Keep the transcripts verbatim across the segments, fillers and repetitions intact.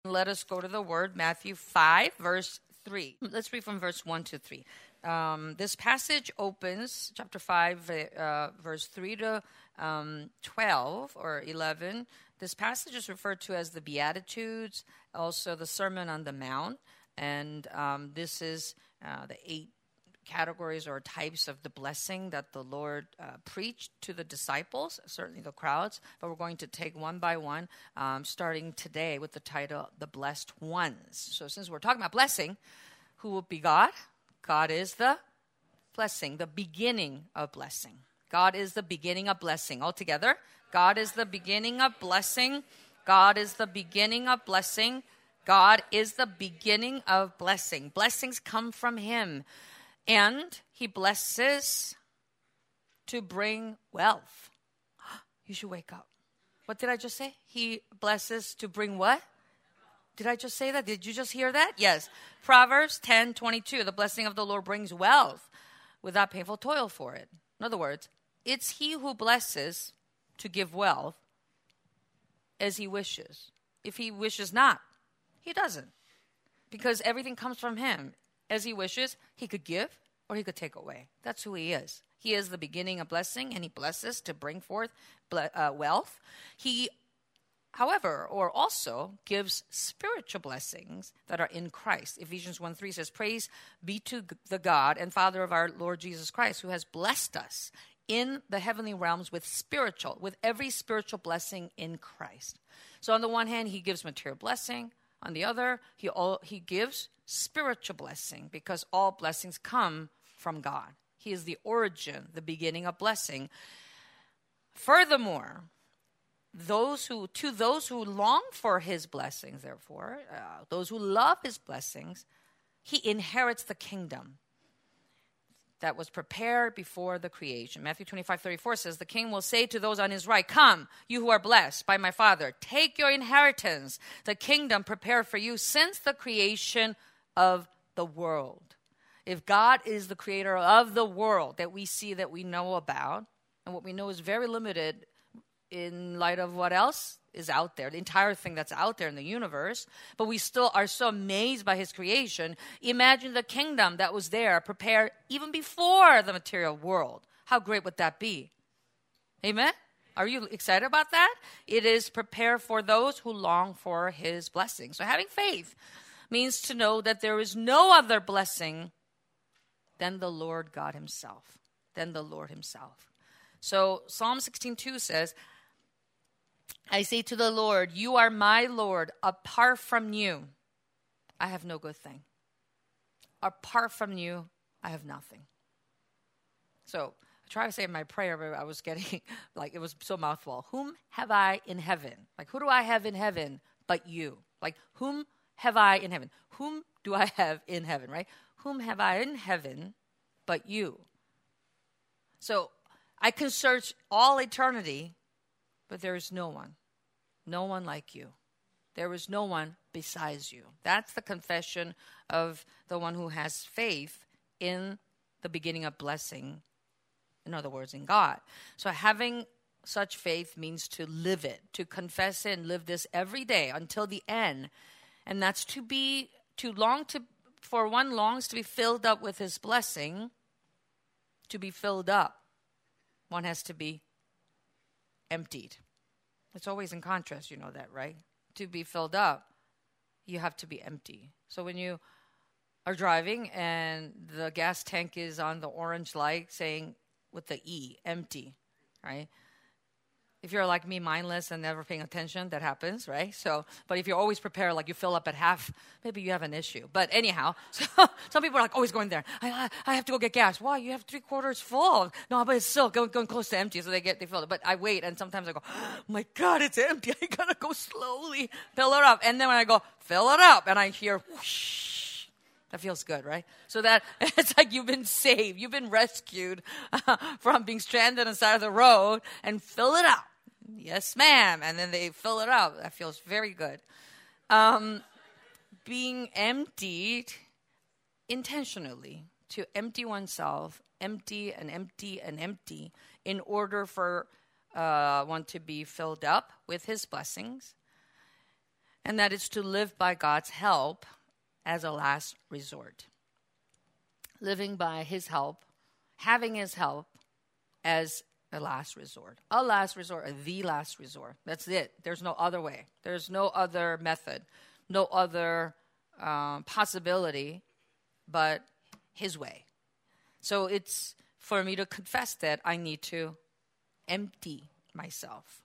Let us go to the word, Matthew five, verse three. Let's read from verse one to three. Um, this passage opens, chapter five, uh, verse three to um, twelve or eleven. This passage is referred to as the Beatitudes, also the Sermon on the Mount. And um, this is uh, the eight categories or types of the blessing that the Lord uh, preached to the disciples, certainly the crowds. But we're going to take one by one, um, starting today with the title, The Blessed Ones. So since we're talking about blessing, who will be God? God is the blessing, the beginning of blessing. God is the beginning of blessing. All together, God is the beginning of blessing. God is the beginning of blessing. God is the beginning of blessing. Blessings come from Him. And He blesses to bring wealth. You should wake up. What did I just say? He blesses to bring what? Did I just say that? Did you just hear that? Yes. Proverbs ten twenty-two. The blessing of the Lord brings wealth without painful toil for it. In other words, it's He who blesses to give wealth as He wishes. If He wishes not, He doesn't. Because everything comes from Him. As He wishes, He could give or He could take away. That's who He is. He is the beginning of blessing, and He blesses to bring forth uh, wealth. He, however, or also gives spiritual blessings that are in Christ. Ephesians one three says, "Praise be to the God and Father of our Lord Jesus Christ, who has blessed us in the heavenly realms with spiritual, with every spiritual blessing in Christ." So on the one hand, He gives material blessing. On the other, He all, He gives spiritual blessing, because all blessings come from God. He is the origin, the beginning of blessing. Furthermore, those who to those who long for His blessings, therefore, uh, those who love His blessings, He inherits the kingdom that was prepared before the creation. Matthew twenty-five thirty-four says, "The king will say to those on his right, 'Come, you who are blessed by my Father, take your inheritance, the kingdom prepared for you since the creation of the world.'" If God is the creator of the world that we see, that we know about, and what we know is very limited in light of what else is out there, the entire thing that's out there in the universe, but we still are so amazed by His creation. Imagine the kingdom that was there, prepared even before the material world. How great would that be? Amen? Are you excited about that? It is prepared for those who long for His blessing. So having faith means to know that there is no other blessing than the Lord God Himself, than the Lord Himself. So Psalm sixteen two says, "I say to the Lord, you are my Lord. Apart from you, I have no good thing. Apart from you, I have nothing." So I try to say in my prayer, but I was getting, like, it was so mouthful. Whom have I in heaven? Like, who do I have in heaven but you? Like, whom have I in heaven? Whom do I have in heaven, right? Whom have I in heaven but you? So I can search all eternity, but there is no one, no one like you. There is no one besides you. That's the confession of the one who has faith in the beginning of blessing, in other words, in God. So having such faith means to live it, to confess it and live this every day until the end. And that's to be, to long to, for one longs to be filled up with His blessing. To be filled up, one has to be emptied. It's always in contrast, you know that, right? To be filled up, you have to be empty. So when you are driving and the gas tank is on the orange light saying with the E, empty, right? If you're like me, mindless and never paying attention, that happens, right? So, but if you're always prepared, like you fill up at half, maybe you have an issue. But anyhow, so some people are like always going there. I, I, I have to go get gas. Why? You have three quarters full. No, but it's still going, going close to empty, so they get they fill it. But I wait, and sometimes I go, oh my God, it's empty. I gotta go slowly fill it up. And then when I go fill it up, and I hear whoosh, that feels good, right? So that it's like you've been saved, you've been rescued uh, from being stranded on the side of the road, and fill it up. Yes, ma'am. And then they fill it up. That feels very good. Um, being emptied intentionally, to empty oneself, empty and empty and empty, in order for uh, one to be filled up with His blessings. and that it's to live by God's help as a last resort. Living by his help, having his help as a last resort. A last resort, or the last resort. That's it. There's no other way. There's no other method, no other um, possibility but his way. So it's for me to confess that I need to empty myself.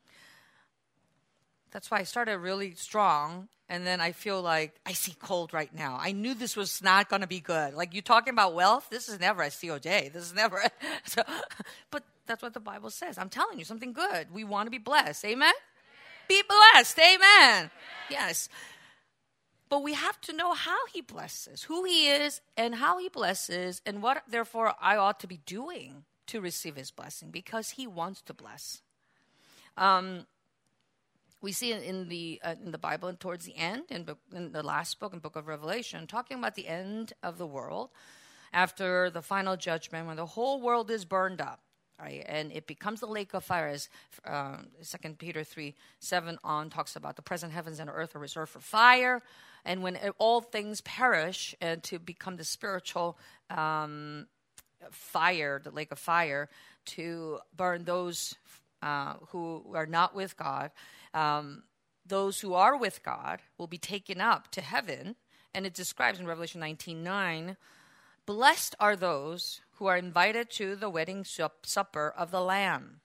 That's why I started really strong, and then I feel like I see cold right now. I knew this was not going to be good. Like, you talking about wealth, this is never a C O J. This is never a, so, but that's what the Bible says. I'm telling you something good. We want to be blessed. Amen? Amen. Be blessed. Amen. Amen. Yes. But we have to know how he blesses, who he is and how he blesses, and what, therefore, I ought to be doing to receive his blessing, because he wants to bless. Um, we see in, in the uh, in the Bible, and towards the end, in, book, in the last book, in Book of Revelation, talking about the end of the world, after the final judgment, when the whole world is burned up, right, and it becomes the lake of fire, as uh, Second Peter three seven on talks about. The present heavens and earth are reserved for fire, and when it, all things perish, and to become the spiritual um, fire, the lake of fire, to burn those uh, who are not with God. Um, those who are with God will be taken up to heaven, and it describes in Revelation nineteen nine, blessed are those who are invited to the wedding sup- supper of the Lamb.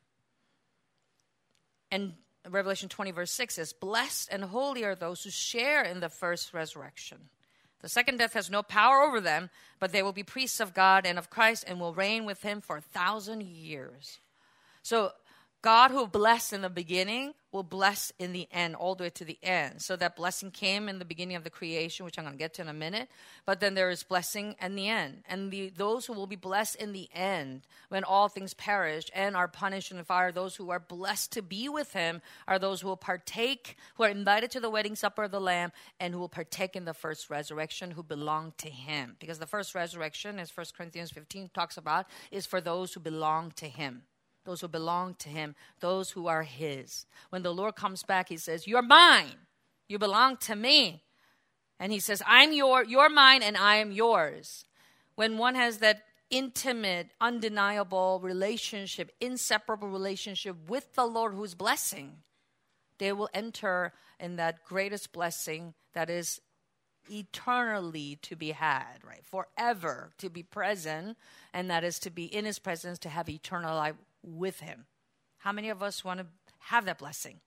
And Revelation twenty verse six says, blessed and holy are those who share in the first resurrection. The second death has no power over them, but they will be priests of God and of Christ and will reign with him for a thousand years. So God, who blessed in the beginning, will bless in the end, all the way to the end. So that blessing came in the beginning of the creation, which I'm going to get to in a minute. But then there is blessing in the end. And the, those who will be blessed in the end, when all things perish and are punished in the fire, those who are blessed to be with him are those who will partake, who are invited to the wedding supper of the Lamb, and who will partake in the first resurrection, who belong to him. Because the first resurrection, as First Corinthians fifteen talks about, is for those who belong to him. Those who belong to him, those who are his. When the Lord comes back, he says, you're mine. You belong to me. And he says, I'm your, you're mine and I am yours. When one has that intimate, undeniable relationship, inseparable relationship with the Lord who's blessing, they will enter in that greatest blessing that is eternally to be had, right? Forever to be present, and that is to be in his presence, to have eternal life with him. How many of us want to have that blessing?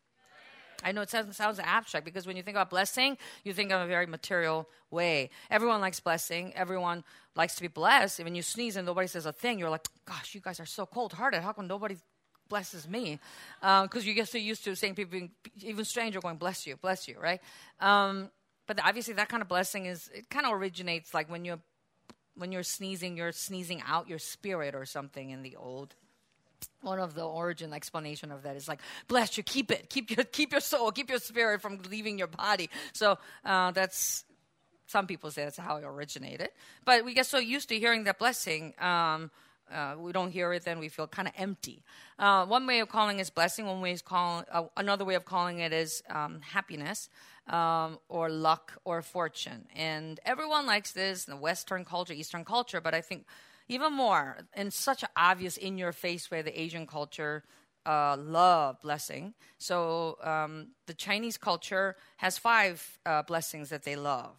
I know it sounds, sounds abstract, because when you think about blessing, you think of a very material way. Everyone likes blessing. Everyone likes to be blessed. When you sneeze and nobody says a thing, you're like, gosh, you guys are so cold-hearted. How come nobody blesses me? Because um, you get so used to saying people, being, even stranger going, bless you, bless you, right? Um, but obviously that kind of blessing is, it kind of originates like when you're, when you're sneezing, you're sneezing out your spirit or something in the old. One of the origin explanation of that is like, bless you, keep it, keep your keep your soul, keep your spirit from leaving your body. So uh, that's, some people say that's how it originated. But we get so used to hearing that blessing, um, uh, we don't hear it, then we feel kind of empty. Uh, one way of calling it blessing, one way is calling, uh, another way of calling it is um, happiness. Um, or luck or fortune. And everyone likes this in the Western culture, Eastern culture, but I think even more in such an obvious, in-your-face way, the Asian culture uh, love blessing. So um, the Chinese culture has five uh, blessings that they love.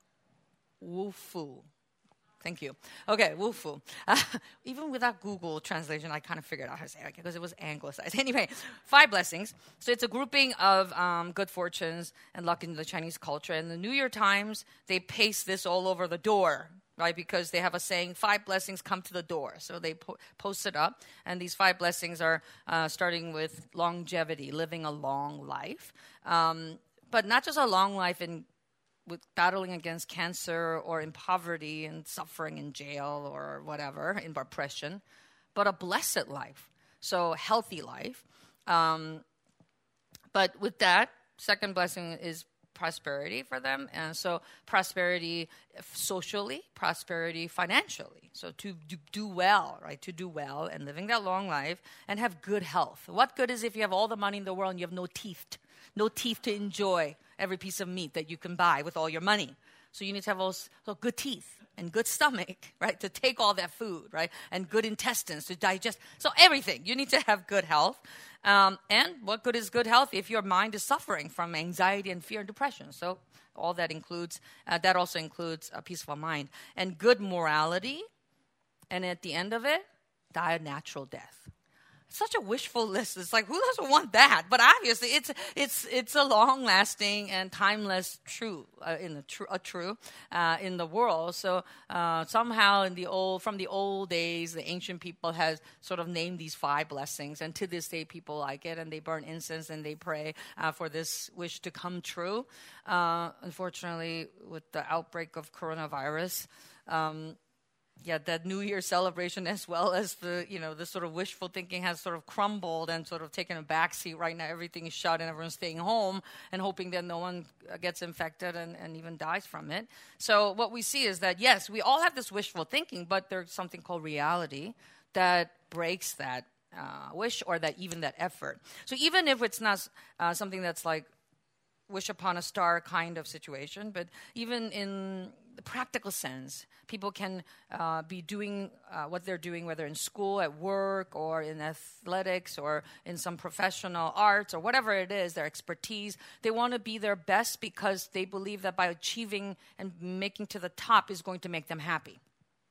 Wu Fu. Thank you. Okay, Wu Fu. Uh, even without Google translation, I kind of figured out how to say it because it was anglicized. Anyway, five blessings. So it's a grouping of um, good fortunes and luck in the Chinese culture. And the New Year Times, they paste this all over the door, right? Because they have a saying, five blessings come to the door. So they po- post it up. And these five blessings are uh, starting with longevity, living a long life. Um, but not just a long life in with battling against cancer or in poverty and suffering in jail or whatever, in oppression, but a blessed life. So healthy life. Um, but with that, second blessing is prosperity for them. And so prosperity socially, prosperity financially. So to do, do well, right? To do well and living that long life and have good health. What good is if you have all the money in the world and you have no teeth? no teeth to enjoy every piece of meat that you can buy with all your money. So you need to have those so good teeth and good stomach, right, to take all that food, right, and good intestines to digest. So everything. You need to have good health. Um, and what good is good health if your mind is suffering from anxiety and fear and depression? So all that includes, uh, that also includes a peaceful mind. And good morality, and at the end of it, die a natural death. Such a wishful list. It's like, who doesn't want that? But obviously, it's it's it's a long-lasting and timeless truth uh, in the tr- a true uh, in the world. So uh, somehow, in the old from the old days, the ancient people has sort of named these five blessings, and to this day, people like it, and they burn incense and they pray uh, for this wish to come true. Uh, unfortunately, with the outbreak of coronavirus. Um, Yeah, that New Year celebration, as well as the, you know, the sort of wishful thinking has sort of crumbled and sort of taken a backseat. Right now, everything is shut and everyone's staying home and hoping that no one gets infected and, and even dies from it. So what we see is that, yes, we all have this wishful thinking, but there's something called reality that breaks that uh, wish or that even that effort. So even if it's not uh, something that's like wish upon a star kind of situation, but even in the practical sense, people can uh, be doing uh, what they're doing, whether in school, at work, or in athletics, or in some professional arts, or whatever it is, their expertise. They want to be their best because they believe that by achieving and making to the top is going to make them happy.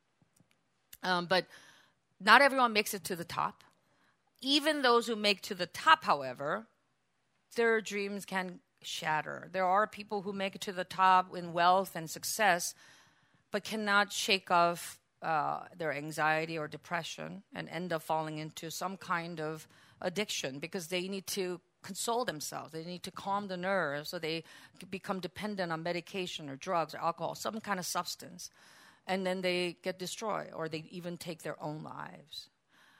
Um, but not everyone makes it to the top. Even those who make to the top, however, their dreams can shatter. There are people who make it to the top in wealth and success, but cannot shake off uh, their anxiety or depression and end up falling into some kind of addiction because they need to console themselves. They need to calm the nerves, so they become dependent on medication or drugs or alcohol, some kind of substance. And then they get destroyed, or they even take their own lives.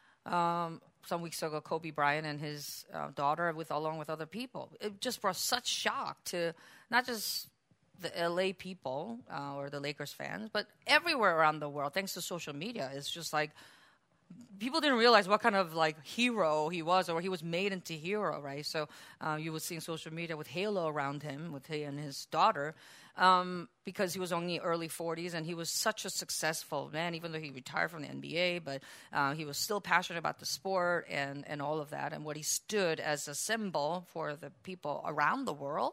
Um, some weeks ago, Kobe Bryant and his uh, daughter, with along with other people, it just brought such shock to not just the L A people uh, or the Lakers fans, but everywhere around the world. Thanks to social media, it's just like people didn't realize what kind of like hero he was, or he was made into hero, right? So uh, you would see in social media with halo around him, with he and his daughter. Um, because he was only early forties and he was such a successful man, even though he retired from the N B A, but uh, he was still passionate about the sport and, and all of that. And what he stood as a symbol for the people around the world,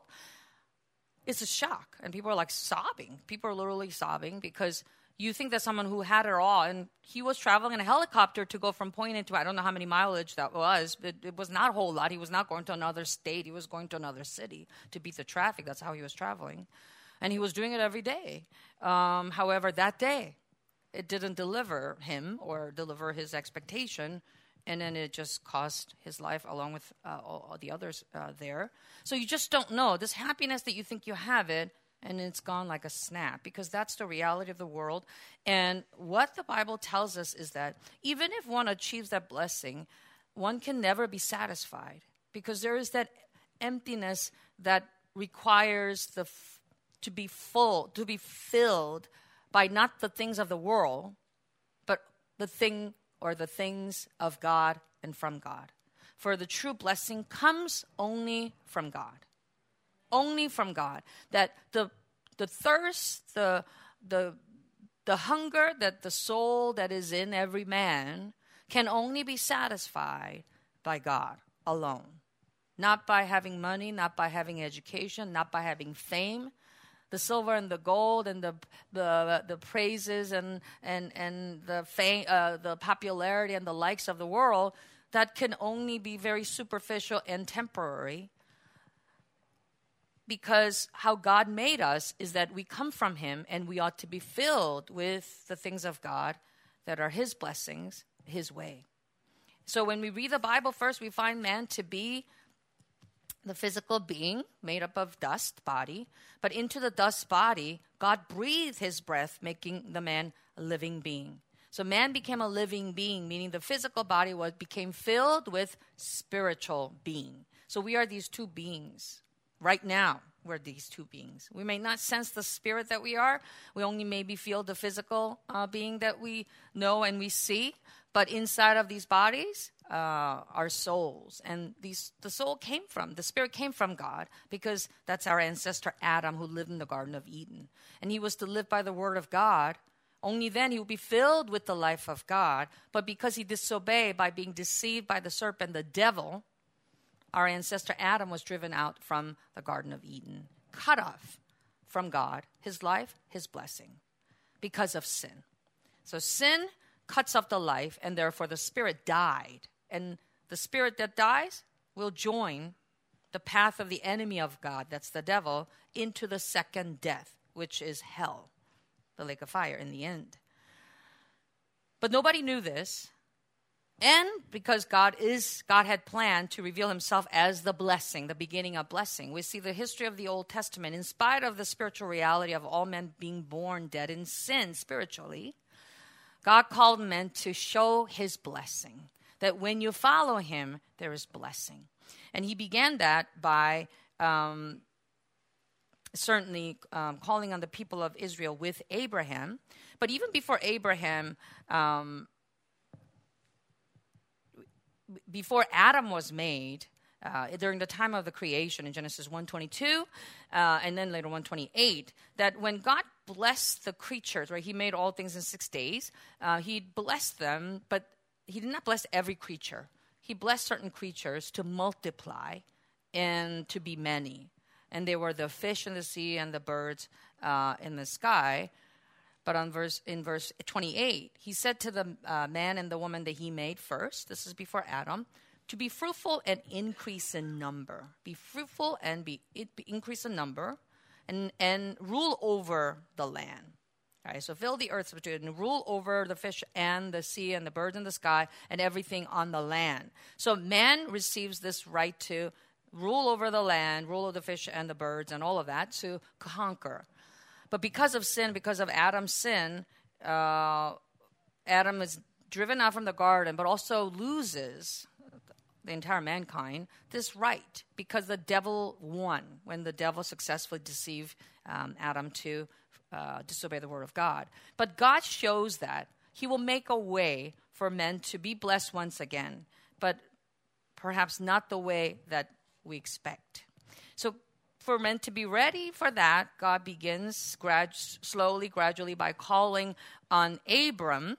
it's a shock. And people are like sobbing. People are literally sobbing because you think that someone who had it all, and he was traveling in a helicopter to go from point A to, I don't know how many mileage that was, but it was not a whole lot. He was not going to another state. He was going to another city to beat the traffic. That's how he was traveling. And he was doing it every day. Um, however, that day, it didn't deliver him or deliver his expectation. And then it just cost his life along with uh, all, all the others uh, there. So you just don't know. This happiness that you think you have it, and it's gone like a snap, because that's the reality of the world. And what the Bible tells us is that even if one achieves that blessing, one can never be satisfied, because there is that emptiness that requires the f- to be full, to be filled by not the things of the world, but the thing or the things of God and from God. For the true blessing comes only from God. Only from God. That the the thirst, the the the hunger that the soul that is in every man can only be satisfied by God alone. Not by having money, not by having education, not by having fame. The silver and the gold and the the, the praises and and and the fame, uh, the popularity and the likes of the world, that can only be very superficial and temporary. Because how God made us is that we come from Him, and we ought to be filled with the things of God that are His blessings, His way. So when we read the Bible first, we find man to be the physical being made up of dust body, but into the dust body, God breathed His breath, making the man a living being. So man became a living being, meaning the physical body was became filled with spiritual being. So we are these two beings. Right now, we're these two beings. We may not sense the spirit that we are. We only maybe feel the physical uh, being that we know and we see. But inside of these bodies, uh, our souls. And these, the soul came from, the spirit came from God, because that's our ancestor Adam, who lived in the Garden of Eden. And he was to live by the word of God. Only then he will be filled with the life of God. But because he disobeyed by being deceived by the serpent, the devil, our ancestor Adam was driven out from the Garden of Eden, cut off from God, his life, his blessing, because of sin. So sin cuts off the life, and therefore the spirit died. And the spirit that dies will join the path of the enemy of God, that's the devil, into the second death, which is hell, the lake of fire in the end. But nobody knew this. And because God is, God had planned to reveal himself as the blessing, the beginning of blessing. We see the history of the Old Testament. In spite of the spiritual reality of all men being born dead in sin spiritually, God called men to show his blessing. That when you follow him, there is blessing. And he began that by um, certainly um, calling on the people of Israel with Abraham. But even before Abraham, um, before Adam was made, uh, during the time of the creation in Genesis one twenty-two, uh, and then later one twenty-eight, that when God blessed the creatures, right, he made all things in six days, uh, he blessed them, but he did not bless every creature. He blessed certain creatures to multiply and to be many. And they were the fish in the sea and the birds uh, in the sky. But on verse in verse twenty-eight, he said to the uh, man and the woman that he made first, this is before Adam, to be fruitful and increase in number. Be fruitful and be, it, be increase in number and, and rule over the land. All right, so fill the earth and rule over the fish and the sea and the birds in the sky and everything on the land. So man receives this right to rule over the land, rule over the fish and the birds and all of that, to conquer. But because of sin, because of Adam's sin, uh, Adam is driven out from the garden, but also loses, the entire mankind, this right, because the devil won when the devil successfully deceived um, Adam to uh, disobey the word of God. But God shows that he will make a way for men to be blessed once again, but perhaps not the way that we expect. So for men to be ready for that, God begins grad- slowly, gradually by calling on Abram.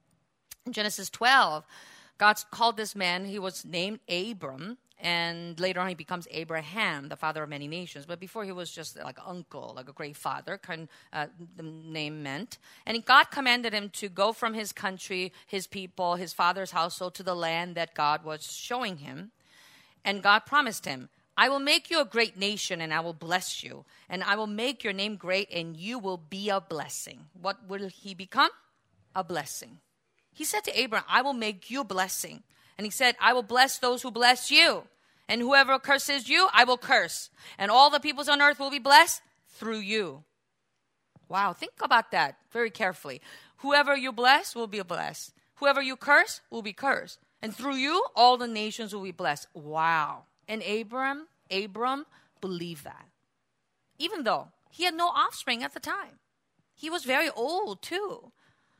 In Genesis twelve, God called this man, he was named Abram, and later on he becomes Abraham, the father of many nations. But before he was just like uncle, like a great father, kind uh, the name meant. And God commanded him to go from his country, his people, his father's household to the land that God was showing him. And God promised him, I will make you a great nation and I will bless you. And I will make your name great and you will be a blessing. What will he become? A blessing. He said to Abraham, I will make you a blessing. And he said, I will bless those who bless you. And whoever curses you, I will curse. And all the peoples on earth will be blessed through you. Wow, think about that very carefully. Whoever you bless will be blessed. Whoever you curse will be cursed. And through you, all the nations will be blessed. Wow. And Abram, Abram believed that. Even though he had no offspring at the time. He was very old too.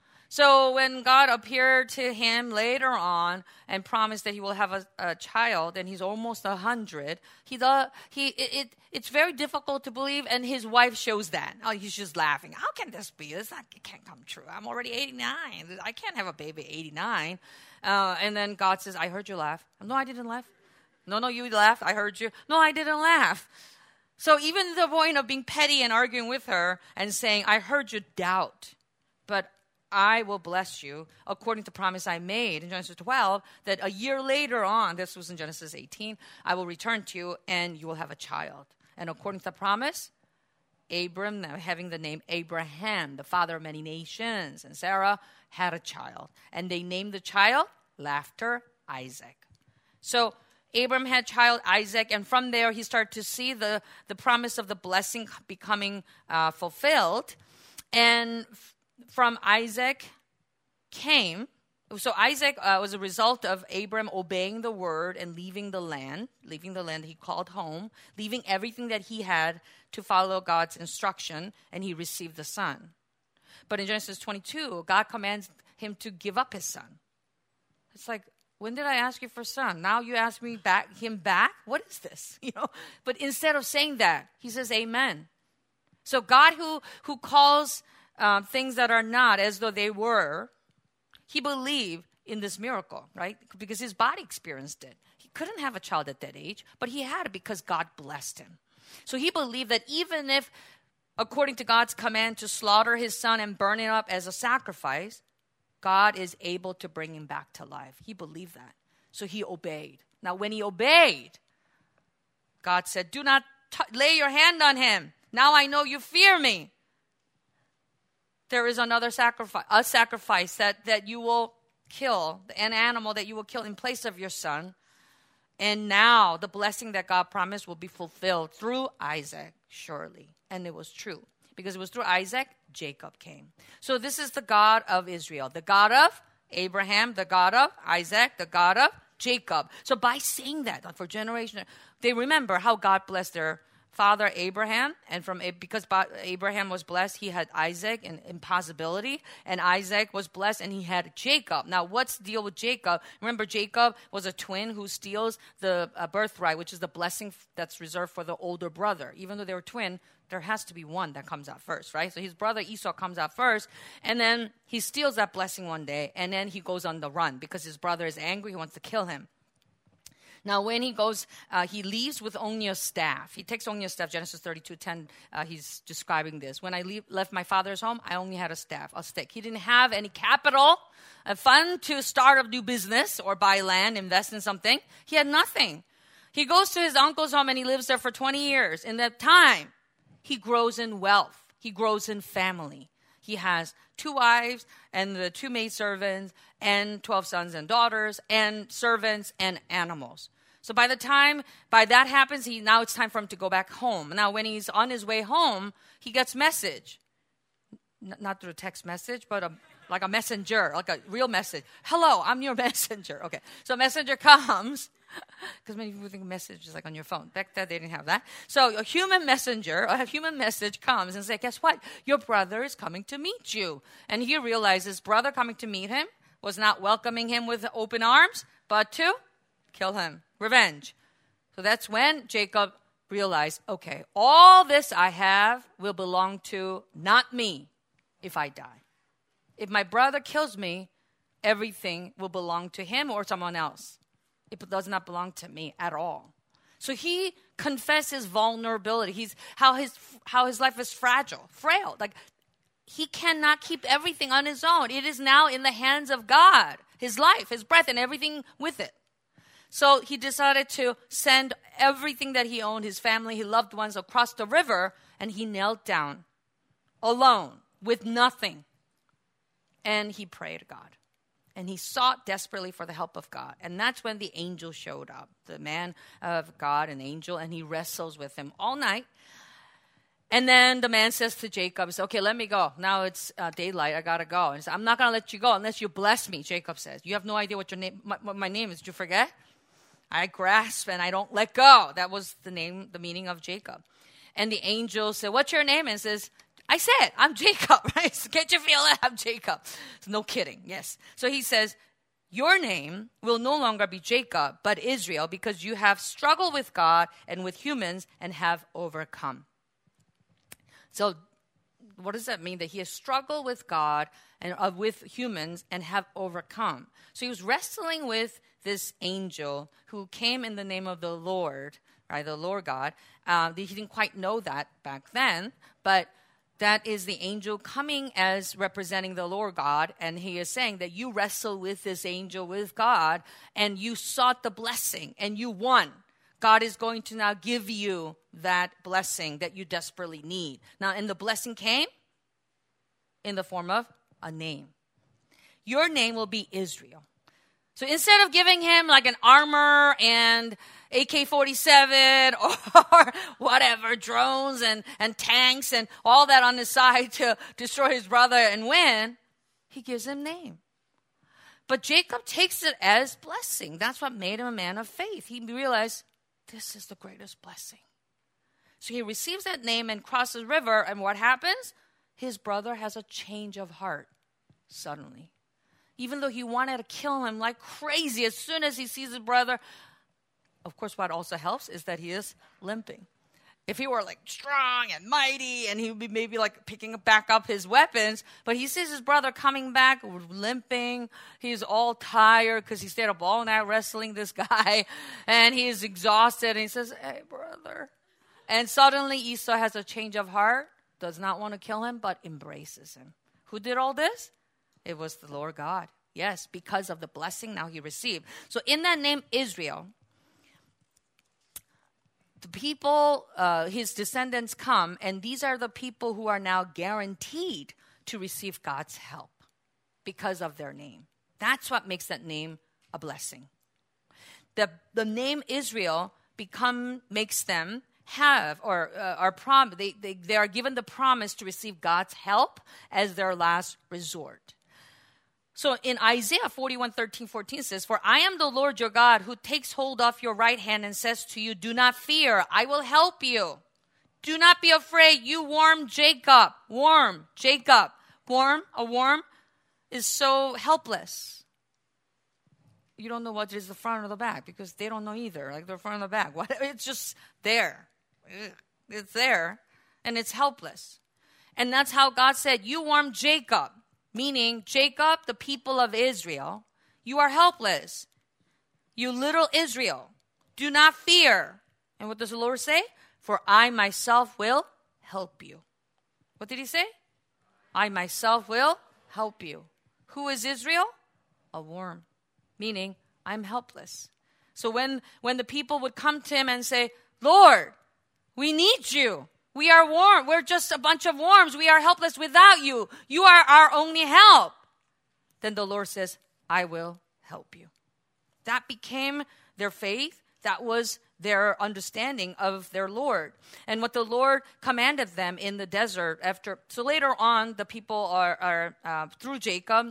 So when God appeared to him later on and promised that he will have a, a child, and he's almost a hundred, he thought he it, it it's very difficult to believe, and his wife shows that. Oh, he's just laughing. How can this be? This not, it can't come true. I'm already eighty-nine. I can't have a baby at eighty-nine. Uh, and then God says, I heard you laugh. No, I didn't laugh. No, no, you laughed. I heard you. No, I didn't laugh. So even to the point of being petty and arguing with her and saying, I heard you doubt, but I will bless you according to the promise I made in Genesis twelve, that a year later on, this was in Genesis eighteen, I will return to you and you will have a child. And according to the promise, Abram, having the name Abraham, the father of many nations, and Sarah had a child. And they named the child, laughter, Isaac. So Abram had child Isaac, and from there he started to see the, the promise of the blessing becoming uh, fulfilled. And f- from Isaac came, so Isaac uh, was a result of Abram obeying the word and leaving the land, leaving the land he called home, leaving everything that he had to follow God's instruction, and he received the son. But in Genesis twenty-two, God commands him to give up his son. It's like, when did I ask you for a son? Now you ask me back him back? What is this? You know? But instead of saying that, he says amen. So God who, who calls um, things that are not as though they were, he believed in this miracle, right? Because his body experienced it. He couldn't have a child at that age, but he had it because God blessed him. So he believed that even if, according to God's command to slaughter his son and burn it up as a sacrifice, God is able to bring him back to life. He believed that. So he obeyed. Now, when he obeyed, God said, do not t- lay your hand on him. Now I know you fear me. There is another sacrifice, a sacrifice that, that you will kill, an animal that you will kill in place of your son. And now the blessing that God promised will be fulfilled through Isaac, surely. And it was true. Because it was through Isaac, Jacob came. So this is the God of Israel, the God of Abraham, the God of Isaac, the God of Jacob. So by saying that for generations, they remember how God blessed their father Abraham, and from because Abraham was blessed, he had Isaac and impossibility, and Isaac was blessed and he had Jacob. Now, what's the deal with Jacob? Remember, Jacob was a twin who steals the uh, birthright, which is the blessing that's reserved for the older brother. Even though they were twin, there has to be one that comes out first, right? So his brother Esau comes out first, and then he steals that blessing one day, and then he goes on the run because his brother is angry, he wants to kill him. Now, when he goes, uh, he leaves with only a staff. He takes only a staff. Genesis thirty-two ten, uh, he's describing this. When I leave, left my father's home, I only had a staff, a stick. He didn't have any capital, a fund to start a new business or buy land, invest in something. He had nothing. He goes to his uncle's home and he lives there for twenty years. In that time, he grows in wealth. He grows in family. He has two wives and the two maidservants and twelve sons and daughters and servants and animals. So by the time by that happens, he now it's time for him to go back home. Now, when he's on his way home, he gets message. N- not through a text message, but a, like a messenger, like a real message. Hello, I'm your messenger. Okay, so a messenger comes. Because many people think message is like on your phone. Back then, they didn't have that. So a human messenger, a human message comes and says, guess what? Your brother is coming to meet you. And he realizes brother coming to meet him was not welcoming him with open arms, but to kill him. Revenge. So that's when Jacob realized, okay, all this I have will belong to not me if I die. If my brother kills me, everything will belong to him or someone else. It does not belong to me at all. So he confessed his vulnerability. He's how his how his life is fragile, frail. Like he cannot keep everything on his own. It is now in the hands of God. His life, his breath, and everything with it. So he decided to send everything that he owned, his family, his loved ones, across the river, and he knelt down alone with nothing. And he prayed to God. And he sought desperately for the help of God. And that's when the angel showed up, the man of God, an angel, and he wrestles with him all night. And then the man says to Jacob, okay, let me go. Now it's uh, daylight. I got to go. And he says, I'm not going to let you go unless you bless me, Jacob says. You have no idea what your name, my, what my name is. Did you forget? I grasp and I don't let go. That was the name, the meaning of Jacob. And the angel said, what's your name? And says, I said, I'm Jacob, right? So can't you feel it? I'm Jacob. No kidding, yes. So he says, your name will no longer be Jacob, but Israel, because you have struggled with God and with humans and have overcome. So what does that mean? That he has struggled with God and uh, with humans and have overcome. So he was wrestling with this angel who came in the name of the Lord, right? The Lord God. Uh, he didn't quite know that back then, but that is the angel coming as representing the Lord God. And he is saying that you wrestle with this angel, with God, and you sought the blessing and you won. God is going to now give you that blessing that you desperately need. Now, and the blessing came in the form of a name. Your name will be Israel. So instead of giving him like an armor and A K forty-seven or whatever, drones and, and tanks and all that on his side to destroy his brother and win, he gives him name. But Jacob takes it as blessing. That's what made him a man of faith. He realized this is the greatest blessing. So he receives that name and crosses the river, and what happens? His brother has a change of heart suddenly. even though he wanted to kill him like crazy, as soon as he sees his brother, of course, what also helps is that he is limping. If he were like strong and mighty and he would be maybe like picking back up his weapons, but he sees his brother coming back limping. He's all tired because he stayed up all night wrestling this guy and he's exhausted and he says, hey, brother. And suddenly Esau has a change of heart, does not want to kill him, but embraces him. Who did all this? It was the Lord God. Yes, because of the blessing now he received. So in that name, Israel, the people, uh, his descendants come, and these are the people who are now guaranteed to receive God's help because of their name. That's what makes that name a blessing. The, the name Israel become makes them have or uh, are prom- they, they, they are given the promise to receive God's help as their last resort. So in Isaiah forty-one, thirteen, fourteen says, for I am the Lord your God who takes hold of your right hand and says to you, do not fear, I will help you. Do not be afraid, you worm Jacob. Worm, Jacob. Worm, a worm is so helpless. You don't know what is the front or the back because they don't know either. Like the front or the back. What? It's just there. It's there and it's helpless. And that's how God said, you worm Jacob. Meaning, Jacob, the people of Israel, you are helpless. You little Israel, do not fear. And what does the Lord say? For I myself will help you. What did he say? I myself will help you. Who is Israel? A worm. Meaning, I'm helpless. So when, when the people would come to him and say, Lord, we need you. We are warm. We're just a bunch of worms. We are helpless without you. You are our only help. Then the Lord says, I will help you. That became their faith. That was their understanding of their Lord. And what the Lord commanded them in the desert after. So later on, the people are, are uh, through Jacob,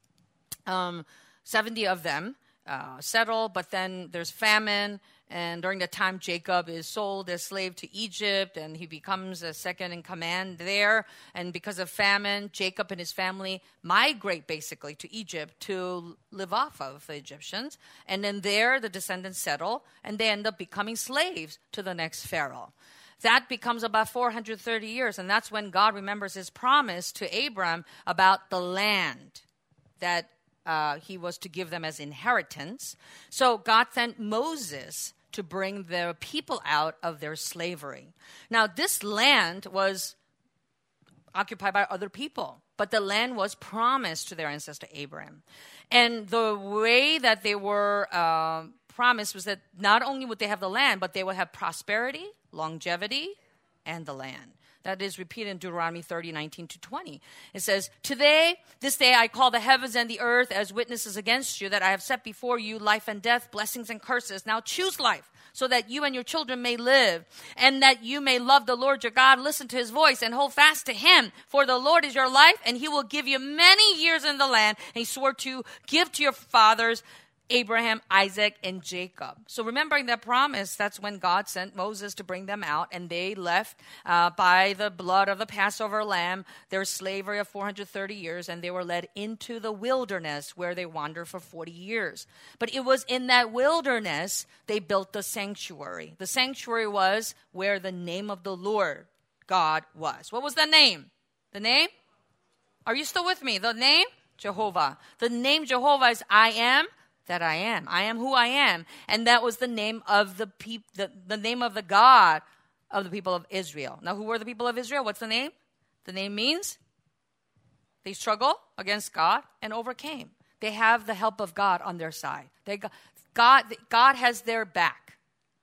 um, seventy of them uh, settle, but then there's famine. And during the time, Jacob is sold as slave to Egypt, and he becomes a second in command there. And because of famine, Jacob and his family migrate basically to Egypt to live off of the Egyptians. And then there, the descendants settle, and they end up becoming slaves to the next Pharaoh. That becomes about four hundred thirty years, and that's when God remembers his promise to Abram about the land that uh, he was to give them as inheritance. So God sent Moses to bring their people out of their slavery. Now, this land was occupied by other people, but the land was promised to their ancestor Abraham. And the way that they were uh, promised was that not only would they have the land, but they would have prosperity, longevity, and the land. That is repeated in Deuteronomy thirty, nineteen to twenty. It says, Today, this day I call the heavens and the earth as witnesses against you that I have set before you life and death, blessings and curses. Now choose life so that you and your children may live and that you may love the Lord your God, listen to his voice and hold fast to him. For the Lord is your life and he will give you many years in the land. And he swore to give to your fathers Abraham, Isaac, and Jacob. So remembering that promise, that's when God sent Moses to bring them out, and they left uh, by the blood of the Passover lamb, their slavery of four hundred thirty years, and they were led into the wilderness where they wandered for forty years. But it was in that wilderness they built the sanctuary. The sanctuary was where the name of the Lord God was. What was the name? The name? Are you still with me? The name? Jehovah. The name Jehovah is I am that I am. I am who I am. And that was the name of the peop- the, the name of the God of the people of Israel. Now, who were the people of Israel? What's the name? The name means they struggled against God and overcame. They have the help of God on their side. They got, God, God has their back.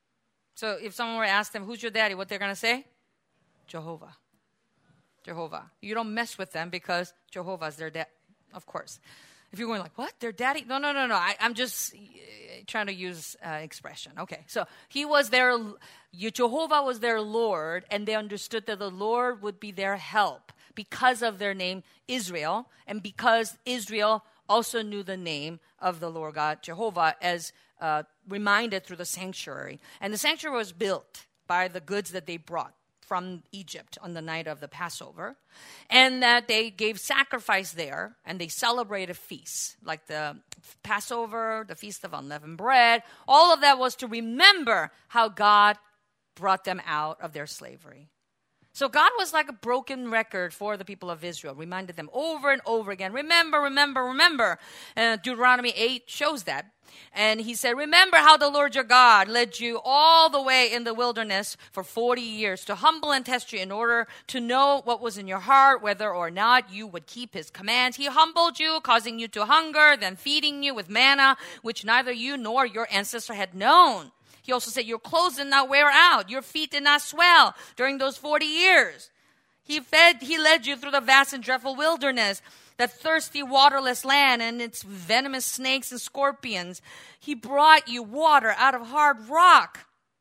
So if someone were to ask them, who's your daddy? What they're going to say? Jehovah. Jehovah. You don't mess with them because Jehovah's their dad, of course. If you're going like, what? Their daddy? No, no, no, no. I, I'm just uh, trying to use uh, expression. Okay, so he was their, Jehovah was their Lord, and they understood that the Lord would be their help because of their name Israel, and because Israel also knew the name of the Lord God, Jehovah, as uh, reminded through the sanctuary. And the sanctuary was built by the goods that they brought from Egypt on the night of the Passover, and that they gave sacrifice there, and they celebrated feasts, like the Passover, the Feast of Unleavened Bread. All of that was to remember how God brought them out of their slavery. So God was like a broken record for the people of Israel, reminded them over and over again, remember, remember, remember. And Deuteronomy eight shows that. And he said, remember how the Lord your God led you all the way in the wilderness for forty years to humble and test you in order to know what was in your heart, whether or not you would keep his commands. He humbled you, causing you to hunger, then feeding you with manna, which neither you nor your ancestor had known. He also said, your clothes did not wear out. Your feet did not swell during those forty years. He fed, he led you through the vast and dreadful wilderness, that thirsty, waterless land and its venomous snakes and scorpions. He brought you water out of hard rock,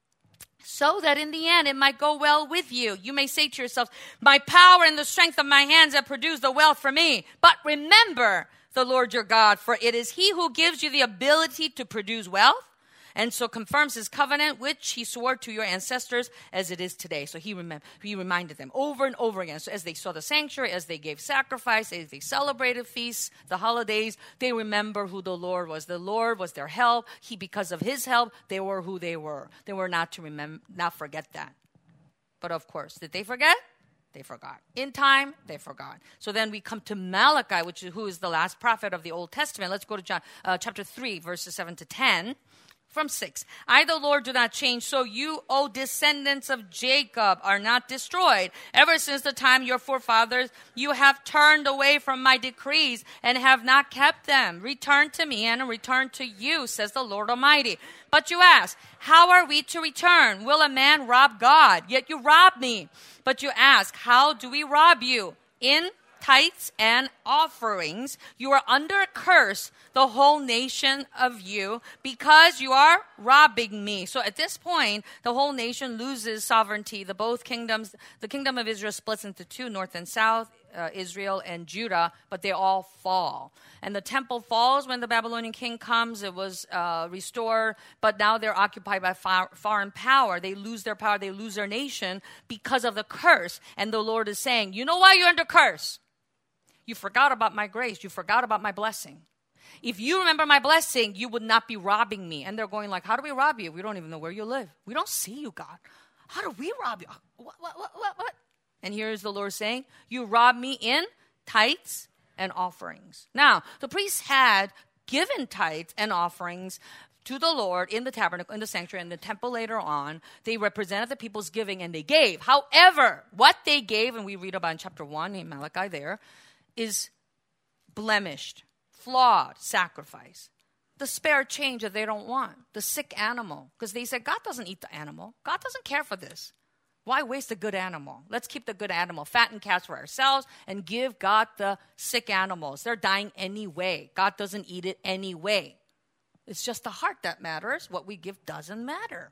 so that in the end it might go well with you. You may say to yourself, my power and the strength of my hands have produced the wealth for me. But remember the Lord your God, for it is he who gives you the ability to produce wealth, and so confirms his covenant, which he swore to your ancestors as it is today. So he, rem- he reminded them over and over again. So as they saw the sanctuary, as they gave sacrifice, as they celebrated feasts, the holidays, they remember who the Lord was. The Lord was their help. He, because of his help, they were who they were. They were not to remember, not forget that. But of course, did they forget? They forgot. In time, they forgot. So then we come to Malachi, which is, who is the last prophet of the Old Testament. Let's go to John, uh, chapter three, verses seven to ten. From six, I, the Lord, do not change, so you, O descendants of Jacob, are not destroyed. Ever since the time your forefathers, you have turned away from my decrees and have not kept them. Return to me and return to you, says the Lord Almighty. But you ask, how are we to return? Will a man rob God? Yet you rob me. But you ask, how do we rob you? In tithes and offerings. You are under a curse, the whole nation of you, because you are robbing me. So at this point, the whole nation loses sovereignty. The both kingdoms, the kingdom of Israel splits into two, north and south, uh, Israel and Judah, but they all fall. And the temple falls when the Babylonian king comes. It was uh, restored, but now they're occupied by far, foreign power. They lose their power. They lose their nation because of the curse. And the Lord is saying, you know why you're under curse? You forgot about my grace. You forgot about my blessing. If you remember my blessing, you would not be robbing me. And they're going like, how do we rob you? We don't even know where you live. We don't see you, God. How do we rob you? What, what, what, what, what? And here's the Lord saying, you rob me in tithes and offerings. Now, the priests had given tithes and offerings to the Lord in the tabernacle, in the sanctuary, in the temple later on. They represented the people's giving and they gave. However, what they gave, and we read about in chapter one in Malachi there, is blemished, flawed sacrifice. The spare change that they don't want. The sick animal. Because they said, God doesn't eat the animal. God doesn't care for this. Why waste a good animal? Let's keep the good animal, fatten calves for ourselves, and give God the sick animals. They're dying anyway. God doesn't eat it anyway. It's just the heart that matters. What we give doesn't matter.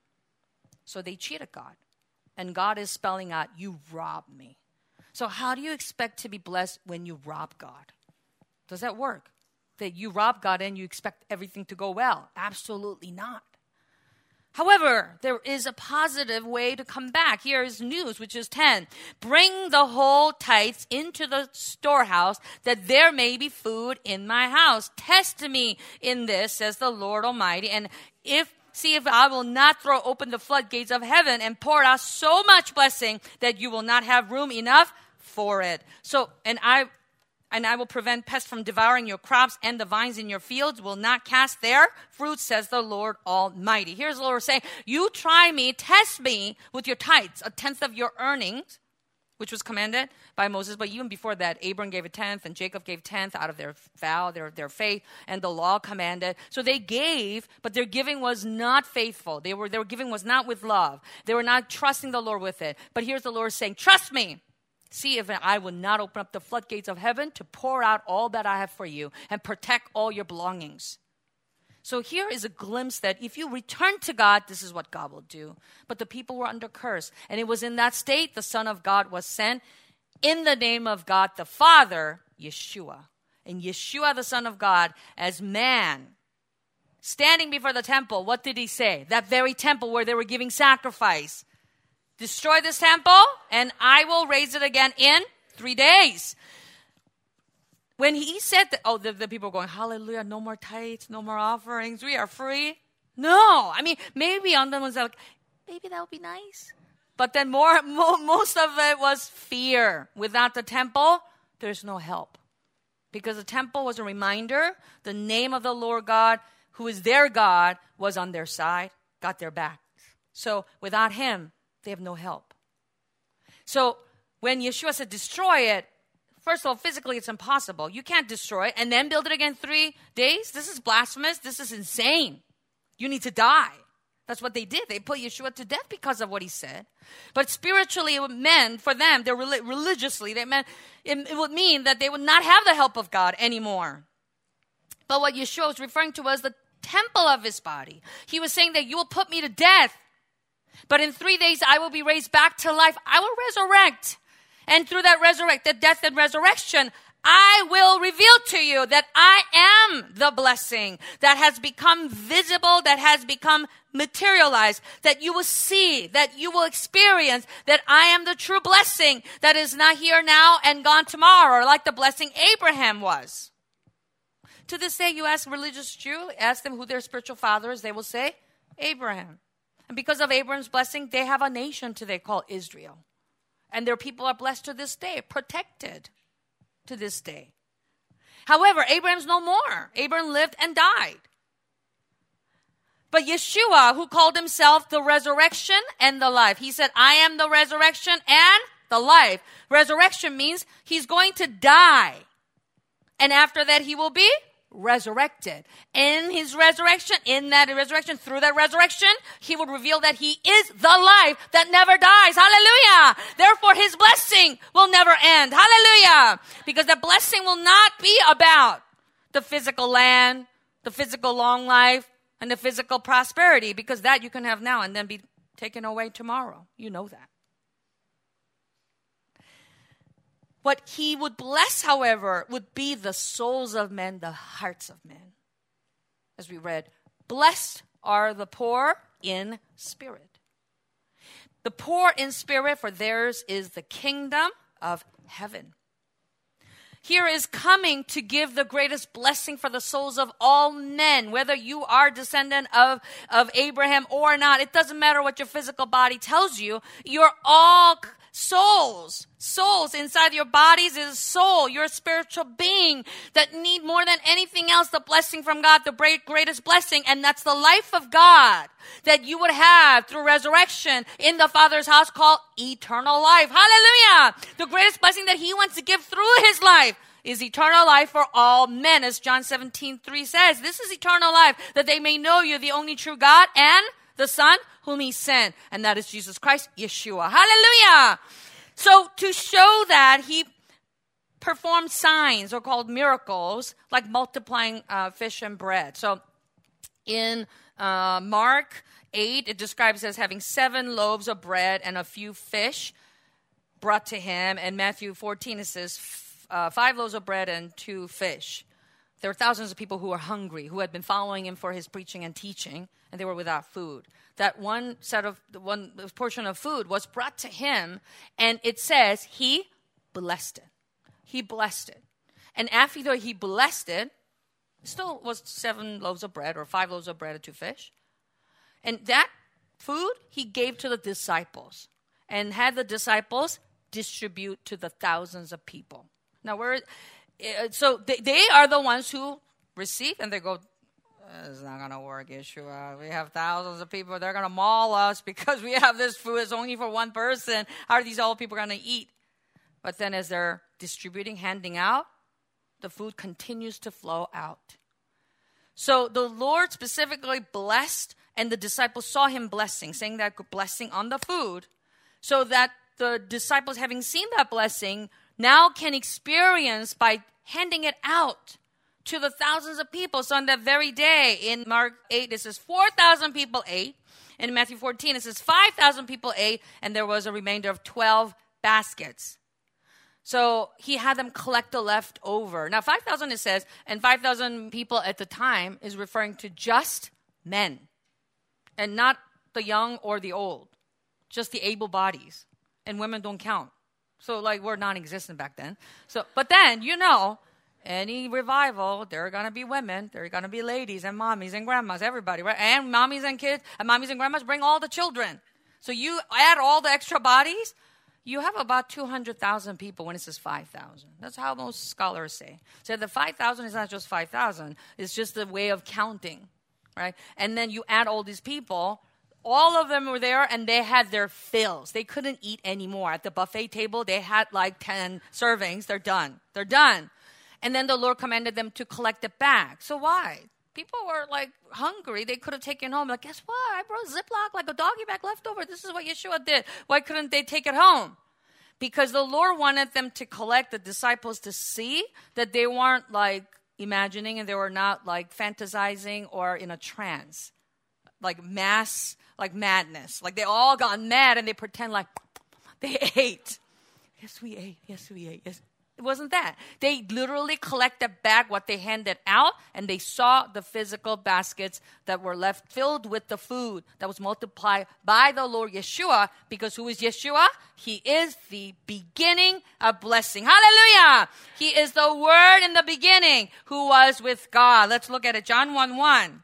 So they cheated God. And God is spelling out, you robbed me. So how do you expect to be blessed when you rob God? Does that work? That you rob God and you expect everything to go well? Absolutely not. However, there is a positive way to come back. Here is news, which is ten. Bring the whole tithes into the storehouse, that there may be food in my house. Test me in this, says the Lord Almighty. And if See if I will not throw open the floodgates of heaven and pour out so much blessing that you will not have room enough for it. So, and I, and I will prevent pests from devouring your crops, and the vines in your fields will not cast their fruit, says the Lord Almighty. Here's the Lord saying, you try me, test me with your tithes, a tenth of your earnings, which was commanded by Moses. But even before that, Abram gave a tenth and Jacob gave tenth out of their vow, their, their faith, and the law commanded. So they gave, but their giving was not faithful. They were, their giving was not with love. They were not trusting the Lord with it. But here's the Lord saying, trust me. See if I will not open up the floodgates of heaven to pour out all that I have for you and protect all your belongings. So here is a glimpse that if you return to God, this is what God will do. But the people were under curse. And it was in that state the Son of God was sent in the name of God the Father, Yeshua. And Yeshua, the Son of God, as man, standing before the temple, what did he say? That very temple where they were giving sacrifice. Destroy this temple, and I will raise it again in three days. When he said that, oh, the, the people are going, hallelujah, no more tithes, no more offerings, we are free. No, I mean, maybe on them was like, maybe that would be nice. But then more, mo- most of it was fear. Without the temple, there's no help. Because the temple was a reminder, the name of the Lord God, who is their God, was on their side, got their back. So without him, they have no help. So when Yeshua said destroy it, first of all, physically it's impossible. You can't destroy it and then build it again three days. This is blasphemous. This is insane. You need to die. That's what they did. They put Yeshua to death because of what he said. But spiritually, it meant for them, they're religiously, they meant it, it would mean that they would not have the help of God anymore. But what Yeshua was referring to was the temple of his body. He was saying that you will put me to death, but in three days I will be raised back to life. I will resurrect. And through that resurrect, death and resurrection, I will reveal to you that I am the blessing that has become visible, that has become materialized, that you will see, that you will experience, that I am the true blessing that is not here now and gone tomorrow, like the blessing Abraham was. To this day, you ask a religious Jew, ask them who their spiritual father is, they will say, Abraham. And because of Abraham's blessing, they have a nation today called Israel. And their people are blessed to this day, protected to this day. However, Abraham's no more. Abraham lived and died. But Yeshua, who called himself the resurrection and the life, he said, I am the resurrection and the life. Resurrection means he's going to die. And after that, he will be resurrected. In his resurrection, in that resurrection, through that resurrection, he would reveal that he is the life that never dies. Hallelujah. Therefore, his blessing will never end. Hallelujah. Because the blessing will not be about the physical land, the physical long life, and the physical prosperity, because that you can have now and then be taken away tomorrow. You know that. What he would bless, however, would be the souls of men, the hearts of men. As we read, blessed are the poor in spirit. The poor in spirit, for theirs is the kingdom of heaven. Here is coming to give the greatest blessing for the souls of all men, whether you are descendant of, of Abraham or not. It doesn't matter what your physical body tells you. You're all souls. Souls inside your bodies is a soul. You're a spiritual being that need more than anything else the blessing from God, the greatest blessing, and that's the life of God that you would have through resurrection in the Father's house called eternal life. Hallelujah! The greatest blessing that he wants to give through his life is eternal life for all men, as John seventeen three says. This is eternal life, that they may know you, the only true God, and the Son whom he sent, and that is Jesus Christ, Yeshua. Hallelujah! So to show that, he performed signs, or called miracles, like multiplying uh, fish and bread. So in uh, Mark eight, it describes as having seven loaves of bread and a few fish brought to him. And Matthew fourteen, it says uh, five loaves of bread and two fish. There were thousands of people who were hungry, who had been following him for his preaching and teaching, and they were without food. That one set of one portion of food was brought to him, and it says he blessed it. He blessed it. And after he blessed it, it still was seven loaves of bread or five loaves of bread and two fish. And that food he gave to the disciples and had the disciples distribute to the thousands of people. Now, we're, so they, they are the ones who receive, and they go, it's not going to work, Yeshua. We have thousands of people. They're going to maul us because we have this food. It's only for one person. How are these old people going to eat? But then as they're distributing, handing out, the food continues to flow out. So the Lord specifically blessed, and the disciples saw him blessing, saying that blessing on the food, so that the disciples, having seen that blessing, now can experience by handing it out to the thousands of people. So on that very day, in Mark eight, it says four thousand people ate. In Matthew fourteen, it says five thousand people ate, and there was a remainder of twelve baskets. So he had them collect the leftover. Now, five thousand, it says, and five thousand people at the time is referring to just men, and not the young or the old. just the able bodies. And women don't count. So, like, we're non-existent back then. So, but then, you know, any revival, there are going to be women, there are going to be ladies and mommies and grandmas, everybody, right? And mommies and kids, and mommies and grandmas bring all the children. So you add all the extra bodies, you have about two hundred thousand people when it says five thousand. That's how most scholars say. So the five thousand is not just five thousand. It's just a way of counting, right? And then you add all these people. All of them were there, and they had their fills. They couldn't eat anymore. At the buffet table, they had like ten servings. They're done. They're done. And then the Lord commanded them to collect it back. So why? People were like hungry. They could have taken home. Like, guess what? I brought Ziploc, like a doggy bag leftover. This is what Yeshua did. Why couldn't they take it home? Because the Lord wanted them to collect the disciples to see that they weren't like imagining and they were not like fantasizing or in a trance. Like mass, like madness. Like they all got mad and they pretend like they ate. Yes, we ate. Yes, we ate. Yes. It wasn't that. They literally collected back what they handed out, and they saw the physical baskets that were left filled with the food that was multiplied by the Lord Yeshua, because who is Yeshua? He is the beginning of blessing. Hallelujah! He is the Word in the beginning who was with God. Let's look at it. John one one.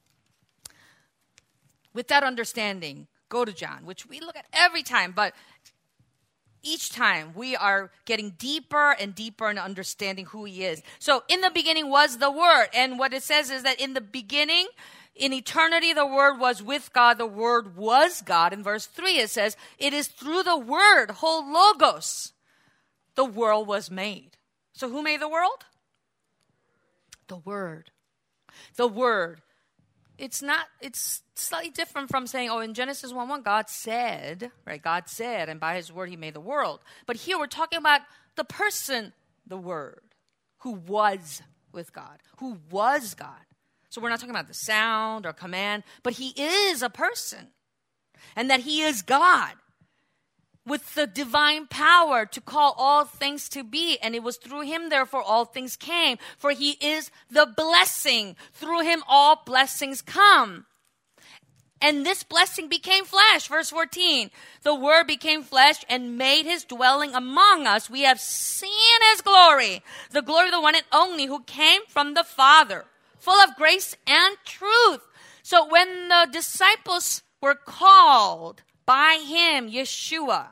With that understanding, go to John, which we look at every time, but each time we are getting deeper and deeper in understanding who he is. So in the beginning was the Word. And what it says is that in the beginning, in eternity, the Word was with God. The Word was God. In verse three, it says, it is through the Word, whole logos, the world was made. So who made the world? The Word. The Word. It's not, it's slightly different from saying, oh, in Genesis one one, God said, right? God said, and by his word, he made the world. But here we're talking about the person, the Word, who was with God, who was God. So we're not talking about the sound or command, but he is a person, and that he is God with the divine power to call all things to be. And it was through him, therefore, all things came. For he is the blessing. Through him, all blessings come. And this blessing became flesh. Verse fourteen. The Word became flesh and made his dwelling among us. We have seen his glory. The glory of the one and only who came from the Father, full of grace and truth. So when the disciples were called by him, Yeshua.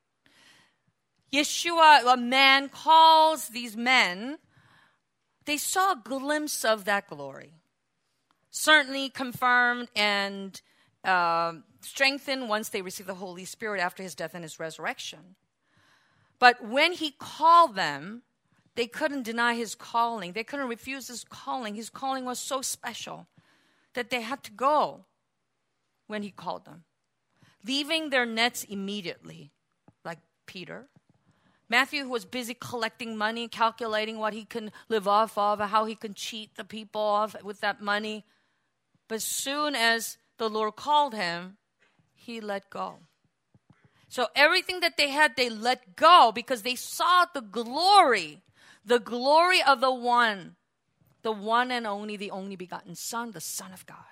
Yeshua, a man, calls these men. They saw a glimpse of that glory. Certainly confirmed and uh, strengthened once they received the Holy Spirit after his death and his resurrection. But when he called them, they couldn't deny his calling. They couldn't refuse his calling. His calling was so special that they had to go when he called them, leaving their nets immediately, like Peter. Matthew, who was busy collecting money, calculating what he can live off of, how he can cheat the people off with that money. But as soon as the Lord called him, he let go. So everything that they had, they let go because they saw the glory, the glory of the one, the one and only, the only begotten Son, the Son of God.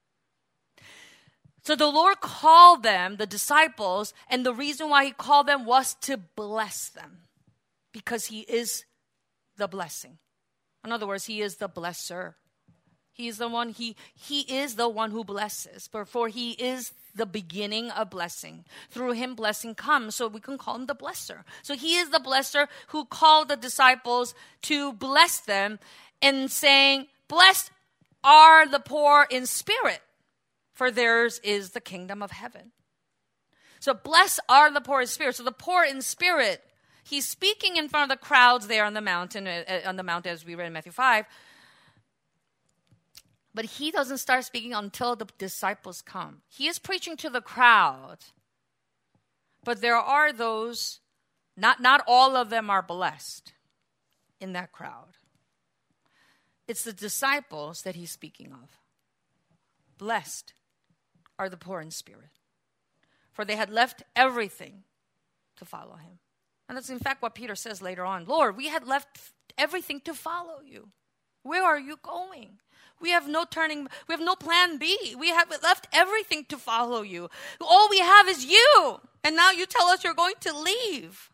So the Lord called them, the disciples, and the reason why he called them was to bless them, because he is the blessing. In other words, he is the blesser. He is the one, he, he is the one who blesses, for he is the beginning of blessing. Through him, blessing comes, so we can call him the blesser. So he is the blesser who called the disciples to bless them and saying, blessed are the poor in spirit, for theirs is the kingdom of heaven. So blessed are the poor in spirit. So the poor in spirit, he's speaking in front of the crowds there on the mountain, uh, on the mountain as we read in Matthew five. But he doesn't start speaking until the disciples come. He is preaching to the crowd. But there are those, not, not all of them are blessed in that crowd. It's the disciples that he's speaking of. Blessed are the poor in spirit, for they had left everything to follow him. And that's in fact what Peter says later on. Lord, we had left everything to follow you. Where are you going? We have no turning, we have no plan B. We have left everything to follow you. All we have is you. And now you tell us you're going to leave.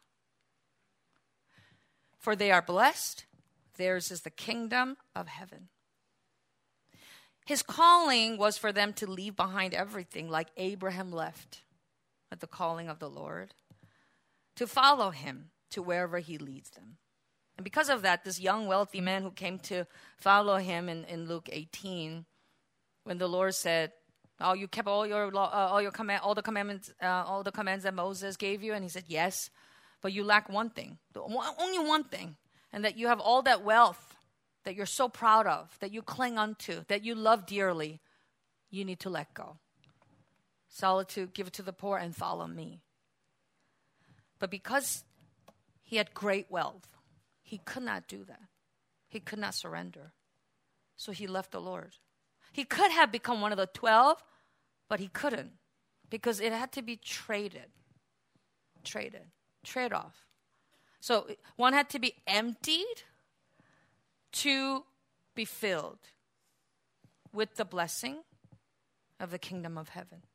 For they are blessed. Theirs is the kingdom of heaven. His calling was for them to leave behind everything like Abraham left at the calling of the Lord, to follow him to wherever he leads them. And because of that, this young wealthy man who came to follow him in, in Luke eighteen, when the Lord said, "Oh, you kept all your law, uh, all your command, all the commandments, uh, all the commands that Moses gave you," and he said, "Yes, but you lack one thing, only one thing, and that you have all that wealth that you're so proud of, that you cling unto, that you love dearly. You need to let go. Sell it to, give it to the poor, and follow me." But because he had great wealth, he could not do that. He could not surrender. So he left the Lord. He could have become one of the twelve, but he couldn't because it had to be traded. Traded. Trade off. So one had to be emptied to be filled with the blessing of the kingdom of heaven.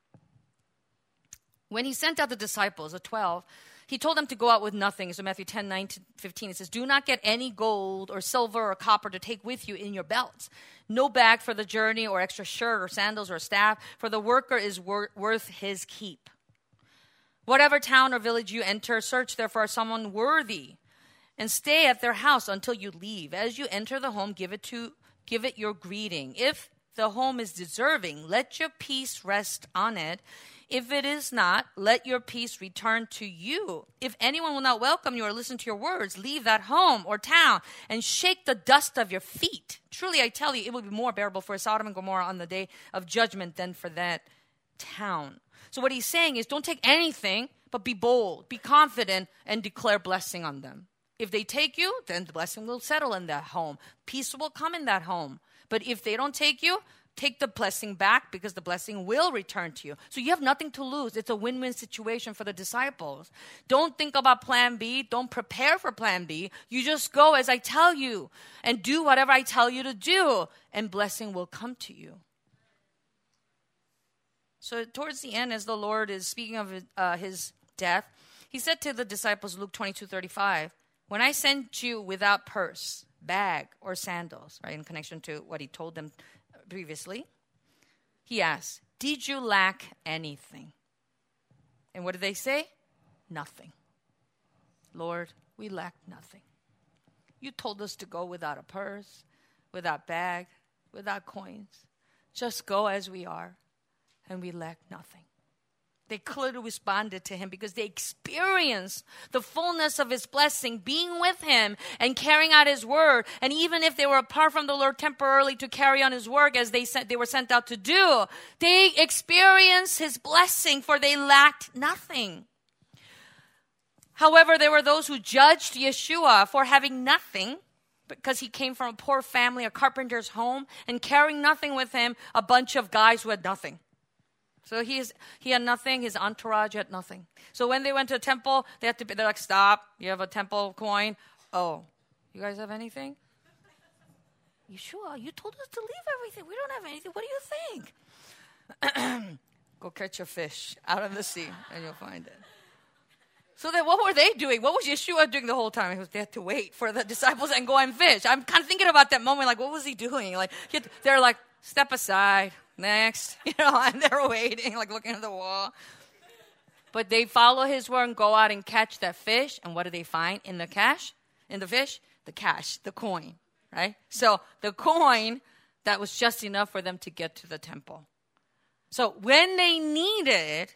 When he sent out the disciples, the twelve, he told them to go out with nothing. So Matthew ten, nine to fifteen, it says, "Do not get any gold or silver or copper to take with you in your belts. No bag for the journey or extra shirt or sandals or staff, for the worker is wor- worth his keep. Whatever town or village you enter, search there for someone worthy and stay at their house until you leave. As you enter the home, give it to give it your greeting. If the home is deserving, let your peace rest on it. If it is not, let your peace return to you. If anyone will not welcome you or listen to your words, leave that home or town and shake the dust of your feet. Truly, I tell you, it will be more bearable for Sodom and Gomorrah on the day of judgment than for that town." So what he's saying is, don't take anything, but be bold, be confident, and declare blessing on them. If they take you, then the blessing will settle in that home. Peace will come in that home. But if they don't take you, take the blessing back because the blessing will return to you. So you have nothing to lose. It's a win-win situation for the disciples. Don't think about plan B. Don't prepare for plan B. You just go as I tell you and do whatever I tell you to do, and blessing will come to you. So towards the end, as the Lord is speaking of uh, his death, he said to the disciples, Luke twenty-two thirty-five, "When I sent you without purse, bag, or sandals," right, in connection to what he told them previously, he asked, "Did you lack anything?" And what did they say? Nothing. Lord, we lack nothing. You told us to go without a purse, without bag, without coins. Just go as we are, and we lack nothing. They clearly responded to him because they experienced the fullness of his blessing, being with him and carrying out his word. And even if they were apart from the Lord temporarily to carry on his work as they sent, they were sent out to do, they experienced his blessing, for they lacked nothing. However, there were those who judged Yeshua for having nothing because he came from a poor family, a carpenter's home, and carrying nothing with him, a bunch of guys who had nothing. So he, is, he had nothing. His entourage had nothing. So when they went to a temple, they had to be, they're like, "Stop. You have a temple coin. Oh, you guys have anything?" "Yeshua, you told us to leave everything. We don't have anything. What do you think?" "Go catch a fish out of the sea and you'll find it." So then what were they doing? What was Yeshua doing the whole time? He was, they had to wait for the disciples and go and fish. I'm kind of thinking about that moment. Like, what was he doing? Like, he had, they're like, "Step aside. Next," you know, and they're waiting, like looking at the wall. But they follow his word and go out and catch that fish. And what do they find in the cash? In the fish? The cash, the coin, right? So the coin that was just enough for them to get to the temple. So when they needed,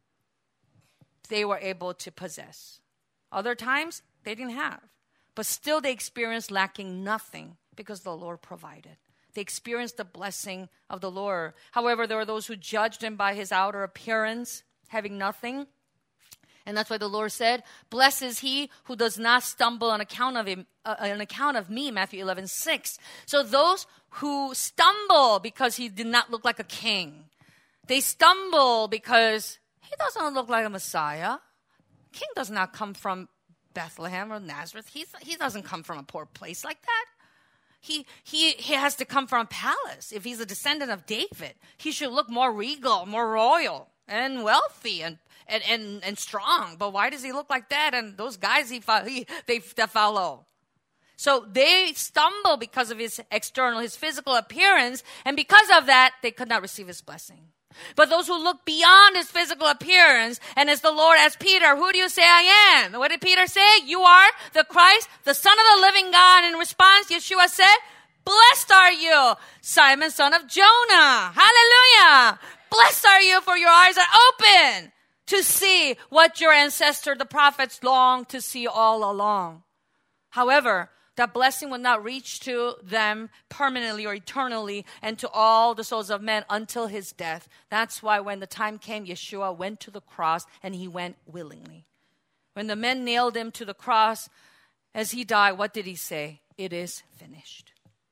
they were able to possess. Other times, they didn't have. But still they experienced lacking nothing because the Lord provided. They experienced the blessing of the Lord. However, there were those who judged him by his outer appearance, having nothing. And that's why the Lord said, "Blessed is he who does not stumble on account of him, uh, on account of me," Matthew eleven six. So those who stumble because he did not look like a king, they stumble because he doesn't look like a Messiah. King does not come from Bethlehem or Nazareth. He, he doesn't come from a poor place like that. he, he, he has to come from a palace. If he's a descendant of David, he should look more regal, more royal, and wealthy, and and and, and strong. But why does he look like that? And those guys he, he they, they follow. So they stumble because of his external, his physical appearance, and because of that, they could not receive his blessing. But those who look beyond his physical appearance, and as the Lord asked Peter, who do you say I am? What did Peter say? You are the Christ, the Son of the living God. In response, Yeshua said, blessed are you, Simon, son of Jonah. Hallelujah. Blessed are you, for your eyes are open to see what your ancestor, the prophets, longed to see all along. However, that blessing will not reach to them permanently or eternally and to all the souls of men until his death. That's why when the time came, Yeshua went to the cross, and he went willingly. When the men nailed him to the cross, as he died, what did he say? It is finished.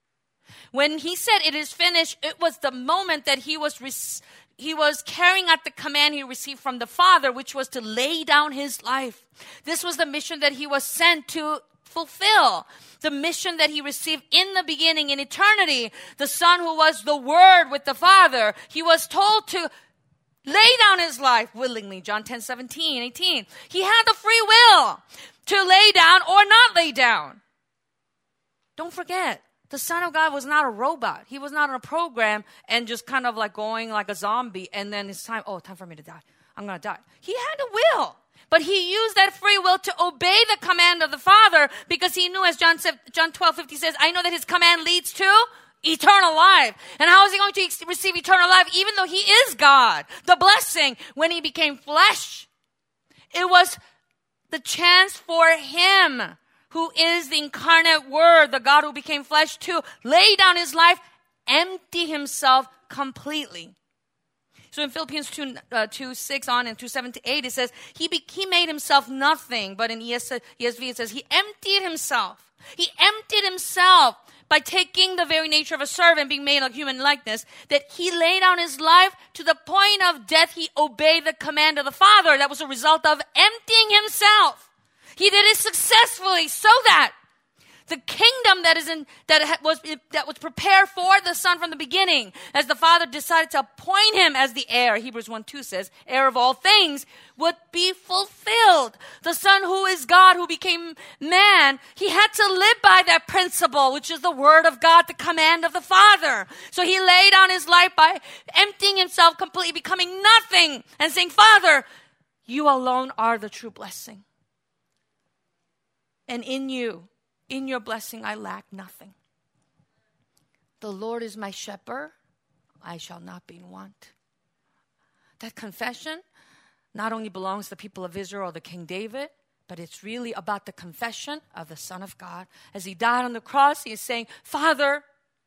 When he said it is finished, it was the moment that he was re- he was carrying out the command he received from the Father, which was to lay down his life. This was the mission that he was sent to fulfill, the mission that he received in the beginning, in eternity. The Son, who was the Word with the Father, he was told to lay down his life willingly. John ten, seventeen, eighteen. He had the free will to lay down or not lay down. Don't forget, the Son of God was not a robot. He was not on a program and just kind of like going like a zombie, and then it's time, oh, time for me to die. I'm going to die. He had a will. But he used that free will to obey the command of the Father, because he knew, as John, John twelve fifty says, I know that his command leads to eternal life. And how is he going to receive eternal life even though he is God? The blessing when he became flesh. It was the chance for him, who is the incarnate Word, the God who became flesh, to lay down his life, empty himself completely. So in Philippians two, uh, two six on and two seven to eight, it says, he, be, he made himself nothing. But in E S V it says, he emptied himself. He emptied himself by taking the very nature of a servant, being made like human likeness, that he laid down his life to the point of death. He obeyed the command of the Father. That was a result of emptying himself. He did it successfully so that the kingdom that is in that was that was prepared for the Son from the beginning, as the Father decided to appoint him as the heir, Hebrews one two says, heir of all things, would be fulfilled. The Son, who is God, who became man, he had to live by that principle, which is the Word of God, the command of the Father. So he laid down his life by emptying himself completely, becoming nothing, and saying, Father, you alone are the true blessing. And in you, in your blessing, I lack nothing. The Lord is my shepherd. I shall not be in want. That confession not only belongs to the people of Israel or the King David, but it's really about the confession of the Son of God. As he died on the cross, he is saying, Father,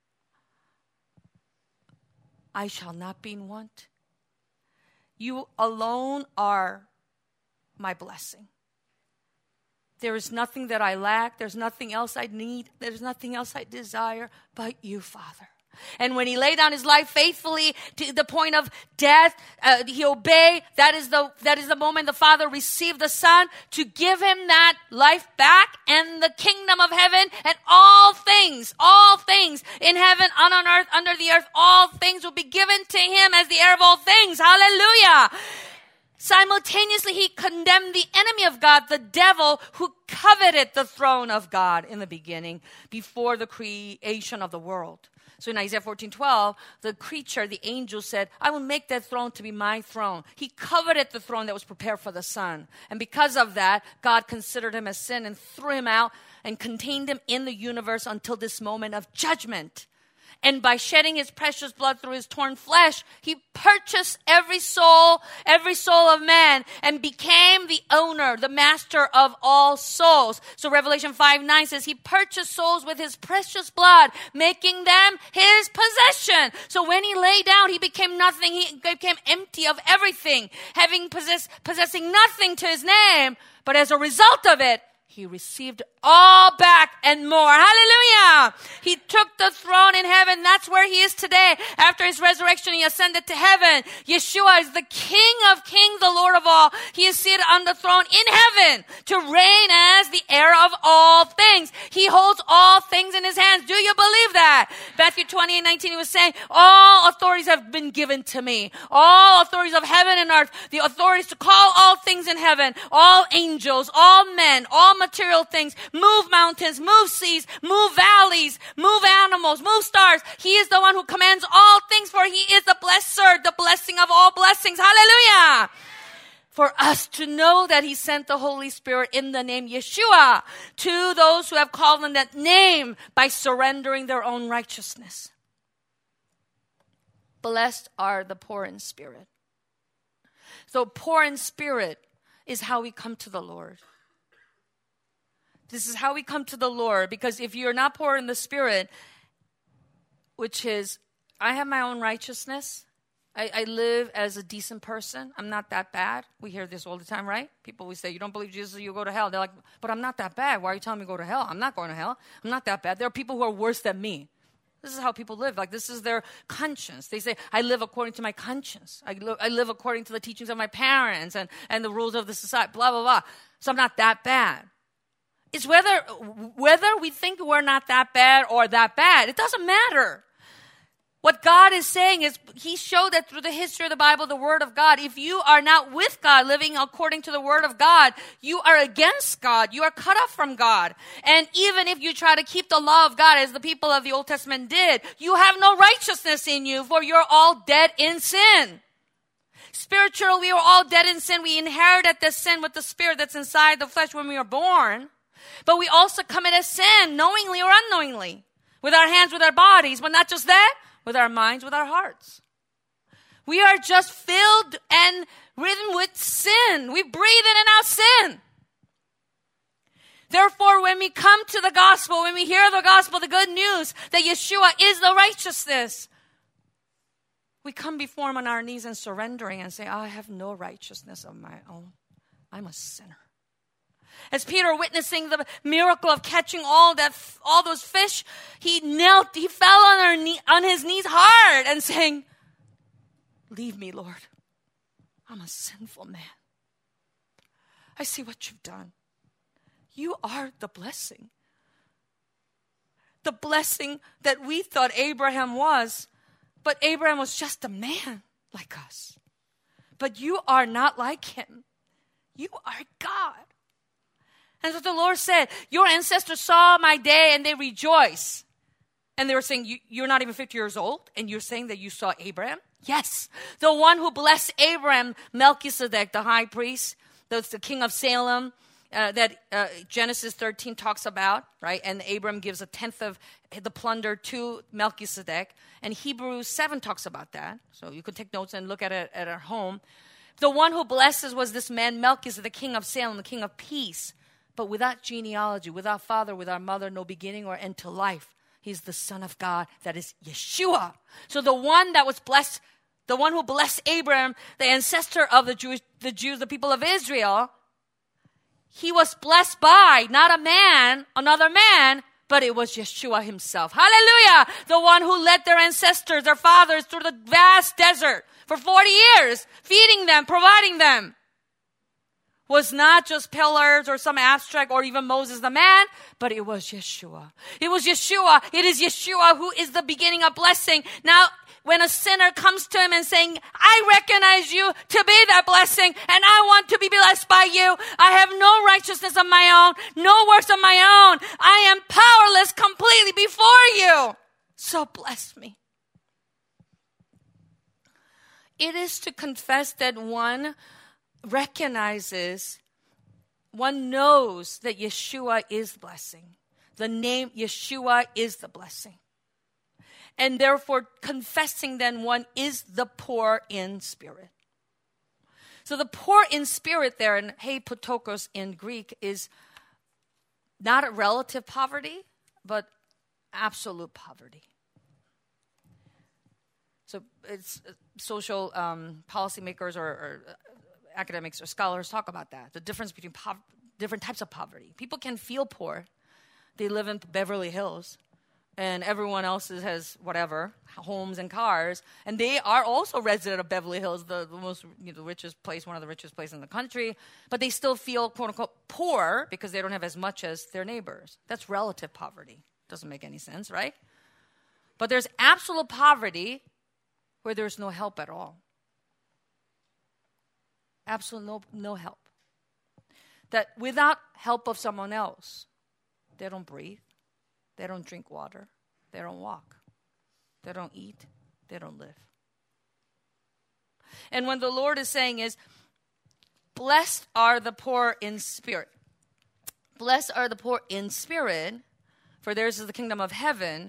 I shall not be in want. You alone are my blessing. There is nothing that I lack. There's nothing else I need. There's nothing else I desire but you, Father. And when he laid down his life faithfully to the point of death, uh, he obeyed. That is the that is the moment the Father received the Son to give him that life back, and the kingdom of heaven and all things, all things in heaven and on earth, under the earth, all things will be given to him as the heir of all things. Hallelujah. Simultaneously, he condemned the enemy of God, the devil, who coveted the throne of God in the beginning, before the creation of the world. So in Isaiah fourteen twelve, the creature, the angel, said, I will make that throne to be my throne. He coveted the throne that was prepared for the Son. And because of that, God considered him as sin and threw him out and contained him in the universe until this moment of judgment. And by shedding his precious blood through his torn flesh, he purchased every soul, every soul of man, and became the owner, the master of all souls. So Revelation five nine says he purchased souls with his precious blood, making them his possession. So when he lay down, he became nothing. He became empty of everything, having possess, possessing nothing to his name. But as a result of it, He received all back and more. Hallelujah. He took the throne in heaven. That's where he is today. After his resurrection, he ascended to heaven. Yeshua is the King of kings, the Lord of all. He is seated on the throne in heaven to reign as the heir of all things. He holds all things in his hands. Do you believe that? Matthew twenty-eight nineteen, he was saying, all authorities have been given to me. All authorities of heaven and earth. The authorities to call all things in heaven, all angels, all men, all material things, move mountains, move seas, move valleys, move animals, move stars. He is the one who commands all things, for he is the blesser, the blessing of all blessings. Hallelujah. For us to know that he sent the Holy Spirit in the name Yeshua to those who have called on that name by surrendering their own righteousness. Blessed are the poor in spirit. So poor in spirit is how we come to the Lord. This is how we come to the Lord, because if you're not poor in the spirit, which is, I have my own righteousness. I, I live as a decent person. I'm not that bad. We hear this all the time, right? People will say, you don't believe Jesus, you go to hell. They're like, but I'm not that bad. Why are you telling me to go to hell? I'm not going to hell. I'm not that bad. There are people who are worse than me. This is how people live. Like, this is their conscience. They say, I live according to my conscience. I, li- I live according to the teachings of my parents and, and the rules of the society, blah, blah, blah. So I'm not that bad. It's whether whether we think we're not that bad or that bad. It doesn't matter. What God is saying is, he showed that through the history of the Bible, the Word of God. If you are not with God, living according to the Word of God, you are against God. You are cut off from God. And even if you try to keep the law of God, as the people of the Old Testament did, you have no righteousness in you, for you're all dead in sin. Spiritually, we were all dead in sin. We inherited the sin with the spirit that's inside the flesh when we were born. But we also committed sin, knowingly or unknowingly, with our hands, with our bodies, but not just that, with our minds, with our hearts. We are just filled and ridden with sin. We breathe in and out sin. Therefore, when we come to the gospel, when we hear the gospel, the good news that Yeshua is the righteousness, we come before him on our knees and surrendering and say, I have no righteousness of my own. I'm a sinner. As Peter witnessing the miracle of catching all that, all those fish, he knelt, he fell on, our knee, on his knees hard and saying, leave me, Lord. I'm a sinful man. I see what you've done. You are the blessing. The blessing that we thought Abraham was, but Abraham was just a man like us. But you are not like him. You are God. And so the Lord said, your ancestors saw my day and they rejoice. And they were saying, you, you're not even fifty years old, and you're saying that you saw Abraham? Yes. The one who blessed Abraham, Melchizedek, the high priest, that's the king of Salem, uh, that uh, Genesis thirteen talks about, right? And Abraham gives a tenth of the plunder to Melchizedek. And Hebrews seven talks about that. So you could take notes and look at it at our home. The one who blesses was this man, Melchizedek, the king of Salem, the king of peace. But without genealogy, without father, without mother, no beginning or end to life. He's the Son of God, that is Yeshua. So the one that was blessed, the one who blessed Abraham, the ancestor of the Jewish, the Jews, the people of Israel, he was blessed by not a man, another man, but it was Yeshua himself. Hallelujah! The one who led their ancestors, their fathers, through the vast desert for forty years, feeding them, providing them. Was not just pillars or some abstract or even Moses the man, but it was Yeshua. It was Yeshua. It is Yeshua who is the beginning of blessing. Now, when a sinner comes to him and saying, I recognize you to be that blessing, and I want to be blessed by you. I have no righteousness of my own, no works of my own. I am powerless completely before you. So bless me. It is to confess that one recognizes, one knows that Yeshua is blessing. The name Yeshua is the blessing. And therefore confessing then one is the poor in spirit. So the poor in spirit there, in he potokos in Greek, is not a relative poverty, but absolute poverty. So it's uh, social um, policymakers or, or academics or scholars talk about that. The difference between po- different types of poverty. People can feel poor. They live in Beverly Hills, and everyone else is, has whatever, homes and cars, and they are also resident of Beverly Hills, the, the most you know, the richest place, one of the richest places in the country, but they still feel, quote unquote, poor because they don't have as much as their neighbors. That's relative poverty. Doesn't make any sense, right? But there's absolute poverty where there's no help at all. Absolute no, no help. That without help of someone else, they don't breathe, they don't drink water, they don't walk, they don't eat, they don't live. And when the Lord is saying is, blessed are the poor in spirit. Blessed are the poor in spirit, for theirs is the kingdom of heaven.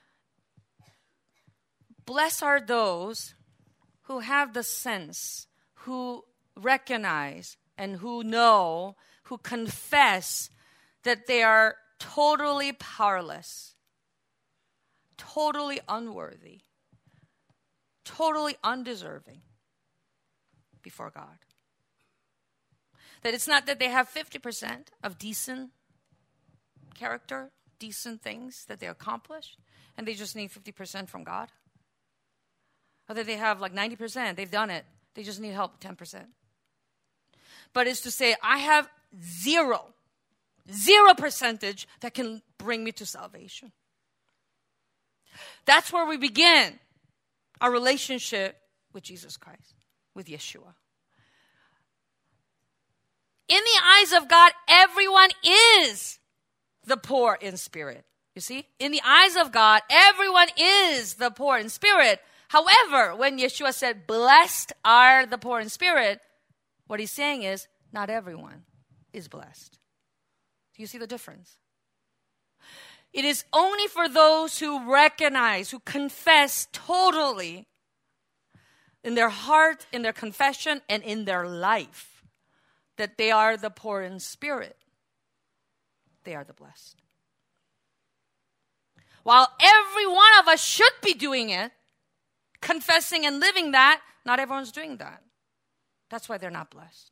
Blessed are those who have the sense, who recognize and who know, who confess that they are totally powerless, totally unworthy, totally undeserving before God. That it's not that they have fifty percent of decent character, decent things that they accomplished, and they just need fifty percent from God. Or that they have like ninety percent, they've done it, they just need help with ten percent. But it's to say, I have zero, zero percentage that can bring me to salvation. That's where we begin our relationship with Jesus Christ, with Yeshua. In the eyes of God, everyone is the poor in spirit. You see? In the eyes of God, everyone is the poor in spirit. However, when Yeshua said, blessed are the poor in spirit, what he's saying is, not everyone is blessed. Do you see the difference? It is only for those who recognize, who confess totally in their heart, in their confession, and in their life that they are the poor in spirit. They are the blessed. While every one of us should be doing it, confessing and living that, not everyone's doing that. That's why they're not blessed.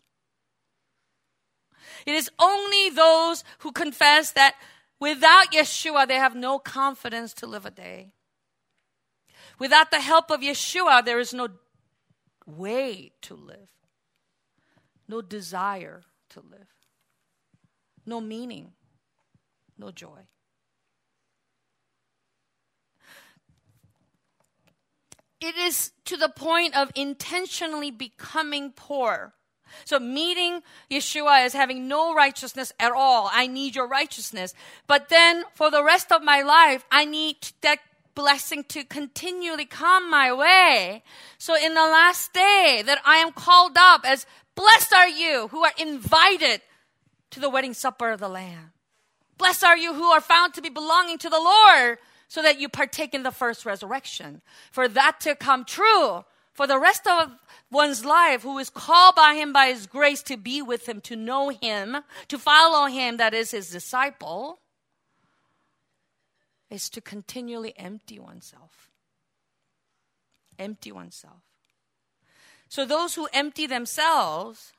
It is only those who confess that without Yeshua, they have no confidence to live a day. Without the help of Yeshua, there is no way to live, no desire to live, no meaning, no joy. It is to the point of intentionally becoming poor. So meeting Yeshua as having no righteousness at all. I need your righteousness. But then for the rest of my life, I need that blessing to continually come my way. So in the last day that I am called up as blessed are you who are invited to the wedding supper of the Lamb. Blessed are you who are found to be belonging to the Lord, so that you partake in the first resurrection. For that to come true, for the rest of one's life, who is called by him by his grace to be with him, to know him, to follow him, that is his disciple, is to continually empty oneself. Empty oneself. So those who empty themselves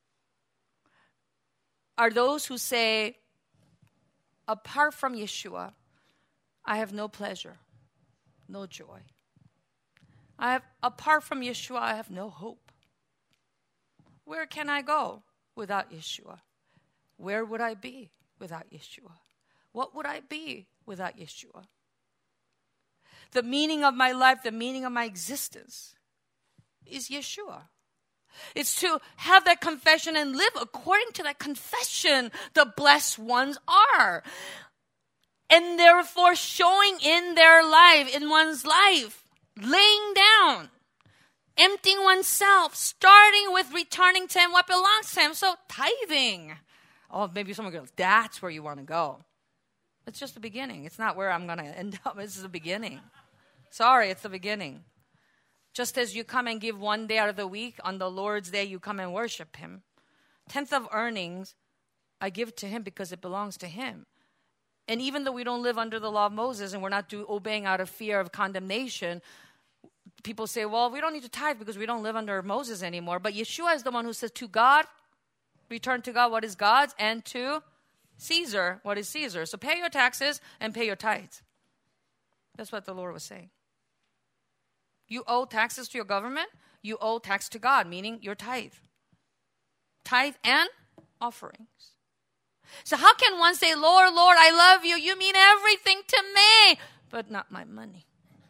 are those who say, apart from Yeshua, I have no pleasure, no joy. I have, apart from Yeshua, I have no hope. Where can I go without Yeshua? Where would I be without Yeshua? What would I be without Yeshua? The meaning of my life, the meaning of my existence is Yeshua. It's to have that confession and live according to that confession the blessed ones are. And therefore showing in their life, in one's life, laying down, emptying oneself, starting with returning to him what belongs to him. So tithing. Oh, maybe someone goes, that's where you want to go. It's just the beginning. It's not where I'm going to end up. This is the beginning. Sorry, it's the beginning. Just as you come and give one day out of the week, on the Lord's day you come and worship him. Tenth of earnings, I give to him because it belongs to him. And even though we don't live under the law of Moses and we're not do, obeying out of fear of condemnation, people say, well, we don't need to tithe because we don't live under Moses anymore. But Yeshua is the one who says, to God, Return to God what is God's, and to Caesar what is Caesar. So pay your taxes and pay your tithes. That's what the Lord was saying. You owe taxes to your government. You owe tax to God, meaning your tithe. Tithe and offerings. So how can one say, Lord, Lord, I love you. You mean everything to me, but not my money.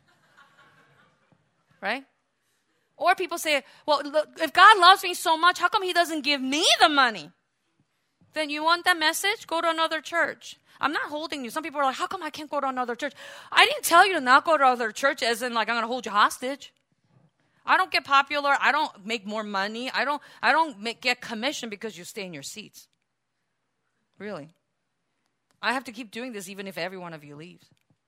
Right? Or people say, well, look, if God loves me so much, how come he doesn't give me the money? Then you want that message? Go to another church. I'm not holding you. Some people are like, how come I can't go to another church? I didn't tell you to not go to other church as in like I'm going to hold you hostage. I don't get popular. I don't make more money. I don't I don't make, get commission because you stay in your seats. Really. I have to keep doing this even if every one of you leaves.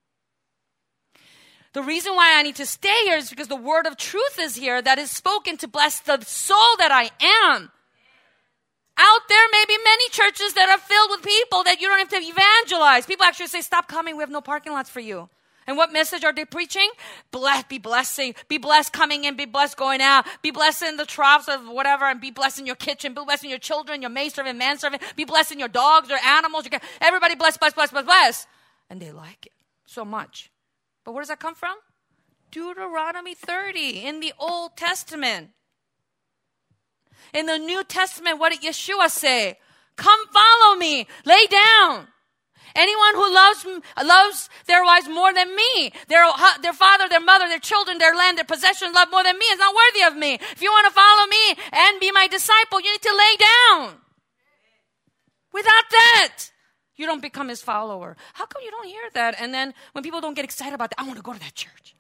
The reason why I need to stay here is because the word of truth is here that is spoken to bless the soul that I am. Out there may be many churches that are filled with people that you don't have to evangelize. People actually say, stop coming. We have no parking lots for you. And what message are they preaching? Bless, be blessing. Be blessed coming in. Be blessed going out. Be blessed in the troughs of whatever. And be blessed in your kitchen. Be blessed in your children, your maidservant, manservant. Be blessed in your dogs or animals. You can, everybody bless, bless, bless, bless, bless. And they like it so much. But where does that come from? Deuteronomy thirty in the Old Testament. In the New Testament, what did Yeshua say? Come follow me. Lay down. Anyone who loves loves their wives more than me, their, their father, their mother, their children, their land, their possessions, love more than me is not worthy of me. If you want to follow me and be my disciple, you need to lay down. Without that, you don't become his follower. How come you don't hear that? And then when people don't get excited about that, I want to go to that church.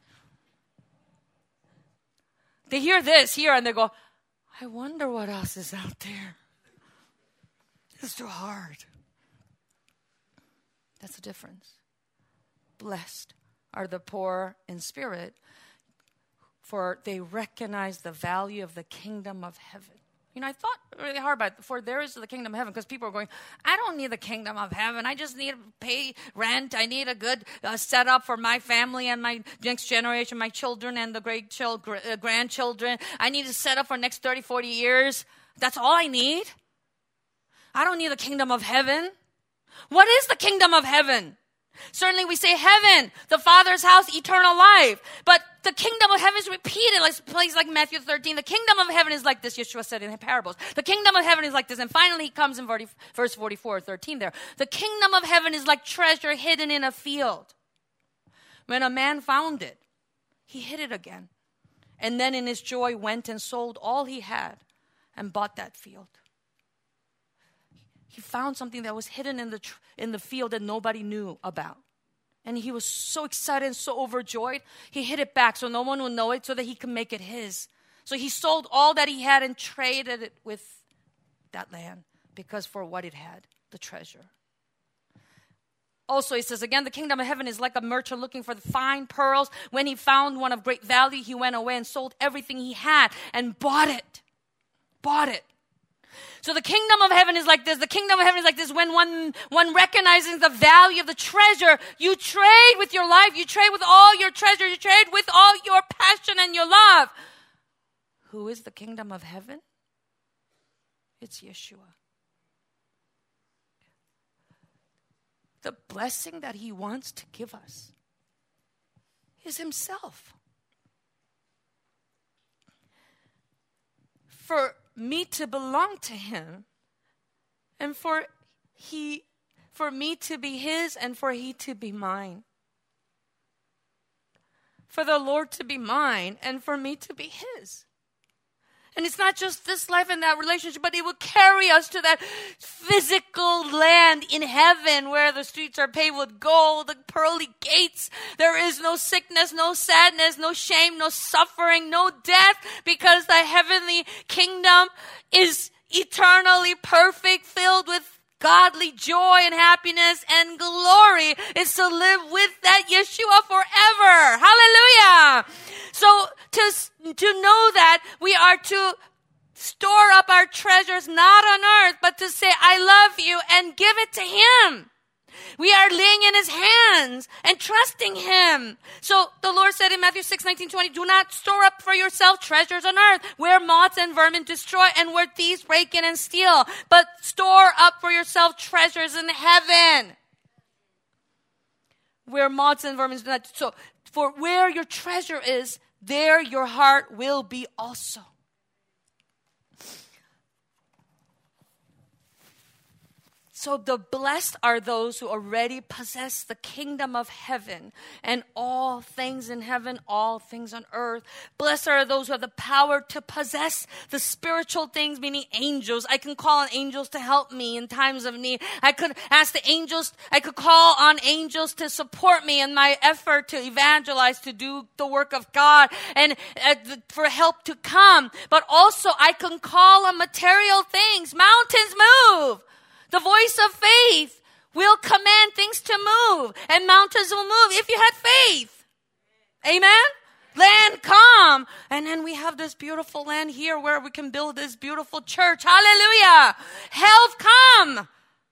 They hear this here and they go, I wonder what else is out there. It's too hard. That's the difference. Blessed are the poor in spirit, for they recognize the value of the kingdom of heaven. You know, I thought really hard about it. For there is the kingdom of heaven, because people are going, I don't need the kingdom of heaven. I just need to pay rent. I need a good uh, setup for my family and my next generation, my children and the great chil- uh, grandchildren. I need to set up for next thirty, forty years. That's all I need. I don't need the kingdom of heaven. What is the kingdom of heaven? Certainly we say heaven, the Father's house, eternal life. But the kingdom of heaven is repeated, like places like Matthew thirteen. The kingdom of heaven is like this, Yeshua said in the parables. The kingdom of heaven is like this. And finally he comes in verse forty-four, thirteen there. The kingdom of heaven is like treasure hidden in a field. When a man found it, he hid it again. And then in his joy went and sold all he had and bought that field. He found something that was hidden in the tr- in the field that nobody knew about. And he was so excited and so overjoyed, he hid it back so no one would know it so that he could make it his. So he sold all that he had and traded it with that land because for what it had, the treasure. Also, he says, again, the kingdom of heaven is like a merchant looking for the fine pearls. When he found one of great value, he went away and sold everything he had and bought it. Bought it. So the kingdom of heaven is like this. The kingdom of heaven is like this. When one, one recognizes the value of the treasure, you trade with your life. You trade with all your treasure. You trade with all your passion and your love. Who is the kingdom of heaven? It's Yeshua. The blessing that he wants to give us is himself. For me to belong to him, and for he, for me to be his, and for he to be mine. For the Lord to be mine, and for me to be his. And it's not just this life and that relationship, but it will carry us to that physical land in heaven where the streets are paved with gold, the pearly gates. There is no sickness, no sadness, no shame, no suffering, no death, because the heavenly kingdom is eternally perfect, filled with godly joy and happiness and glory. Is to live with that Yeshua forever. Hallelujah. So to, to know that we are to store up our treasures not on earth, but to say, I love you and give it to him. We are laying in his hands and trusting him. So the Lord said in Matthew six, nineteen, twenty, do not store up for yourself treasures on earth where moths and vermin destroy and where thieves break in and steal. But store up for yourself treasures in heaven where moths and vermin do not. So for where your treasure is, there your heart will be also. So the blessed are those who already possess the kingdom of heaven and all things in heaven, all things on earth. Blessed are those who have the power to possess the spiritual things, meaning angels. I can call on angels to help me in times of need. I could ask the angels, I could call on angels to support me in my effort to evangelize, to do the work of God, and uh, for help to come. But also I can call on material things. Mountains move. The voice of faith will command things to move, and mountains will move if you had faith. Amen? Land come. And then we have this beautiful land here where we can build this beautiful church. Hallelujah. Health come.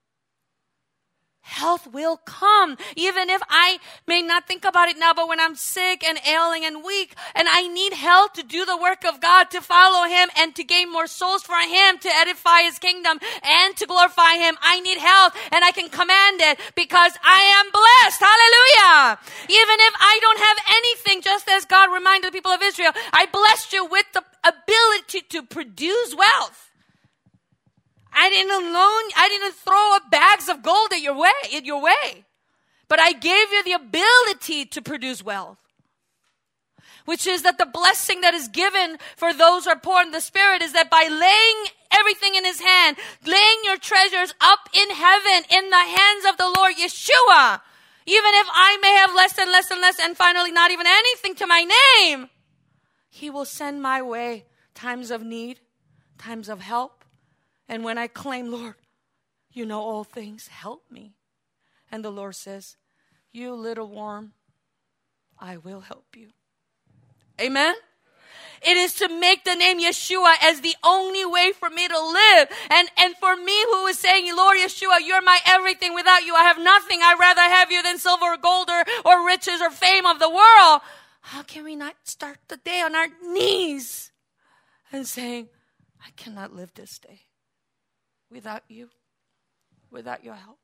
Health will come. Even if I may not think about it now, but when I'm sick and ailing and weak, and I need health to do the work of God, to follow him and to gain more souls for him, to edify his kingdom and to glorify him, I need health, and I can command it because I am blessed. Hallelujah. Even if I don't have anything, just as God reminded the people of Israel, I blessed you with the ability to produce wealth. I didn't loan, I didn't throw up bags of gold at your way, in your way. But I gave you the ability to produce wealth. Which is that the blessing that is given for those who are poor in the spirit is that by laying everything in his hand, laying your treasures up in heaven, in the hands of the Lord Yeshua, even if I may have less and less and less and finally not even anything to my name, he will send my way times of need, times of help. And when I claim, Lord, you know all things, help me. And the Lord says, you little worm, I will help you. Amen? It is to make the name Yeshua as the only way for me to live. And, and for me who is saying, Lord Yeshua, you're my everything. Without you, I have nothing. I'd rather have you than silver or gold or, or riches or fame of the world. How can we not start the day on our knees and saying, I cannot live this day without you, without your help?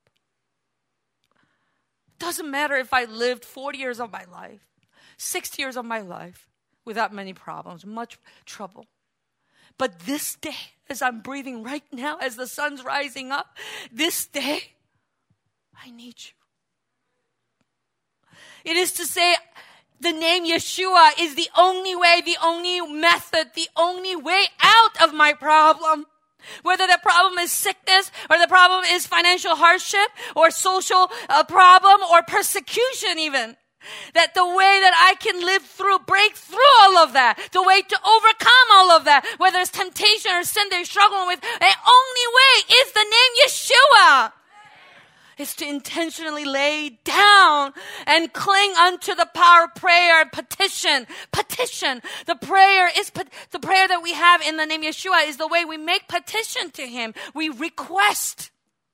Doesn't matter if I lived forty years of my life, sixty years of my life without many problems, much trouble. But this day, as I'm breathing right now, as the sun's rising up, this day, I need you. It is to say, the name Yeshua is the only way, the only method, the only way out of my problem. Whether the problem is sickness, or the problem is financial hardship, or social uh, problem, or persecution even. That the way that I can live through, break through all of that, the way to overcome all of that, whether it's temptation or sin that you're struggling with, the only way is the name Yeshua. Is to intentionally lay down and cling unto the power of prayer and petition. Petition. The prayer is, the prayer that we have in the name Yeshua is the way we make petition to him. We request.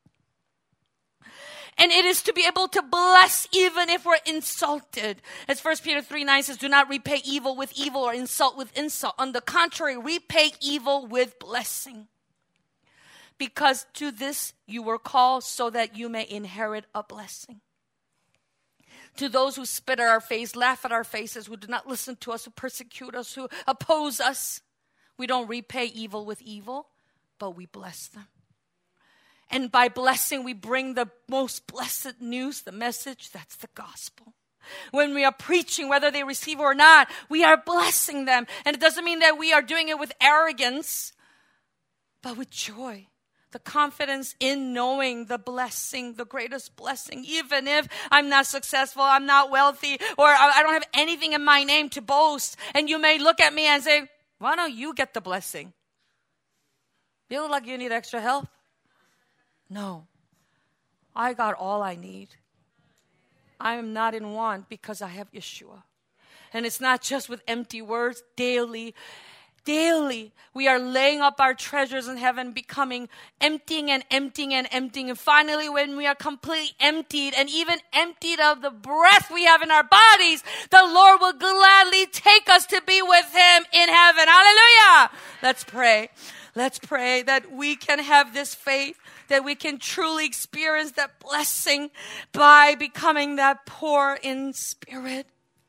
And it is to be able to bless even if we're insulted. As First Peter three nine says, do not repay evil with evil or insult with insult. On the contrary, repay evil with blessing. Because to this you were called so that you may inherit a blessing. To those who spit at our face, laugh at our faces, who do not listen to us, who persecute us, who oppose us, we don't repay evil with evil, but we bless them. And by blessing, we bring the most blessed news, the message, that's the gospel. When we are preaching, whether they receive or not, we are blessing them. And it doesn't mean that we are doing it with arrogance, but with joy. The confidence in knowing the blessing, the greatest blessing, even if I'm not successful, I'm not wealthy, or I don't have anything in my name to boast. And you may look at me and say, why don't you get the blessing? You look like you need extra help. No, I got all I need. I am not in want because I have Yeshua. And it's not just with empty words daily. Daily, we are laying up our treasures in heaven, becoming emptying and emptying and emptying. And finally, when we are completely emptied and even emptied of the breath we have in our bodies, the Lord will gladly take us to be with Him in heaven. Hallelujah! Let's pray. Let's pray that we can have this faith, that we can truly experience that blessing by becoming that poor in spirit.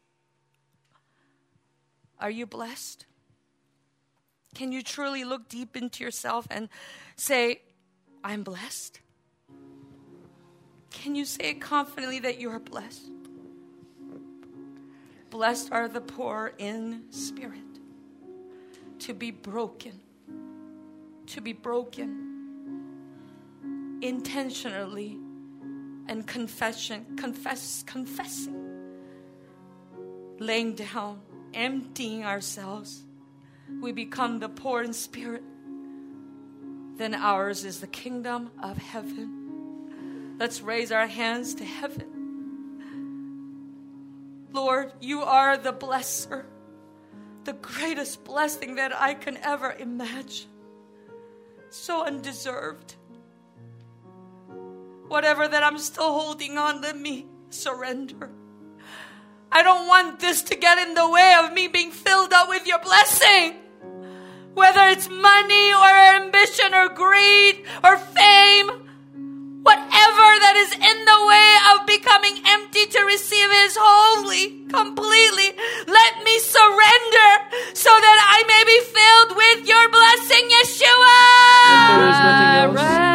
Are you blessed? Can you truly look deep into yourself and say, I'm blessed? Can you say confidently that you are blessed? Blessed are the poor in spirit, to be broken, to be broken intentionally and confession, confess, confessing, laying down, emptying ourselves. We become the poor in spirit, then ours is the kingdom of heaven. Let's raise our hands to heaven. Lord, you are the blesser, the greatest blessing that I can ever imagine. So undeserved. Whatever that I'm still holding on, let me surrender. I don't want this to get in the way of me being filled up with your blessing. Whether it's money or ambition or greed or fame, whatever that is in the way of becoming empty to receive His holy, completely, let me surrender so that I may be filled with your blessing, Yeshua. If there is nothing else,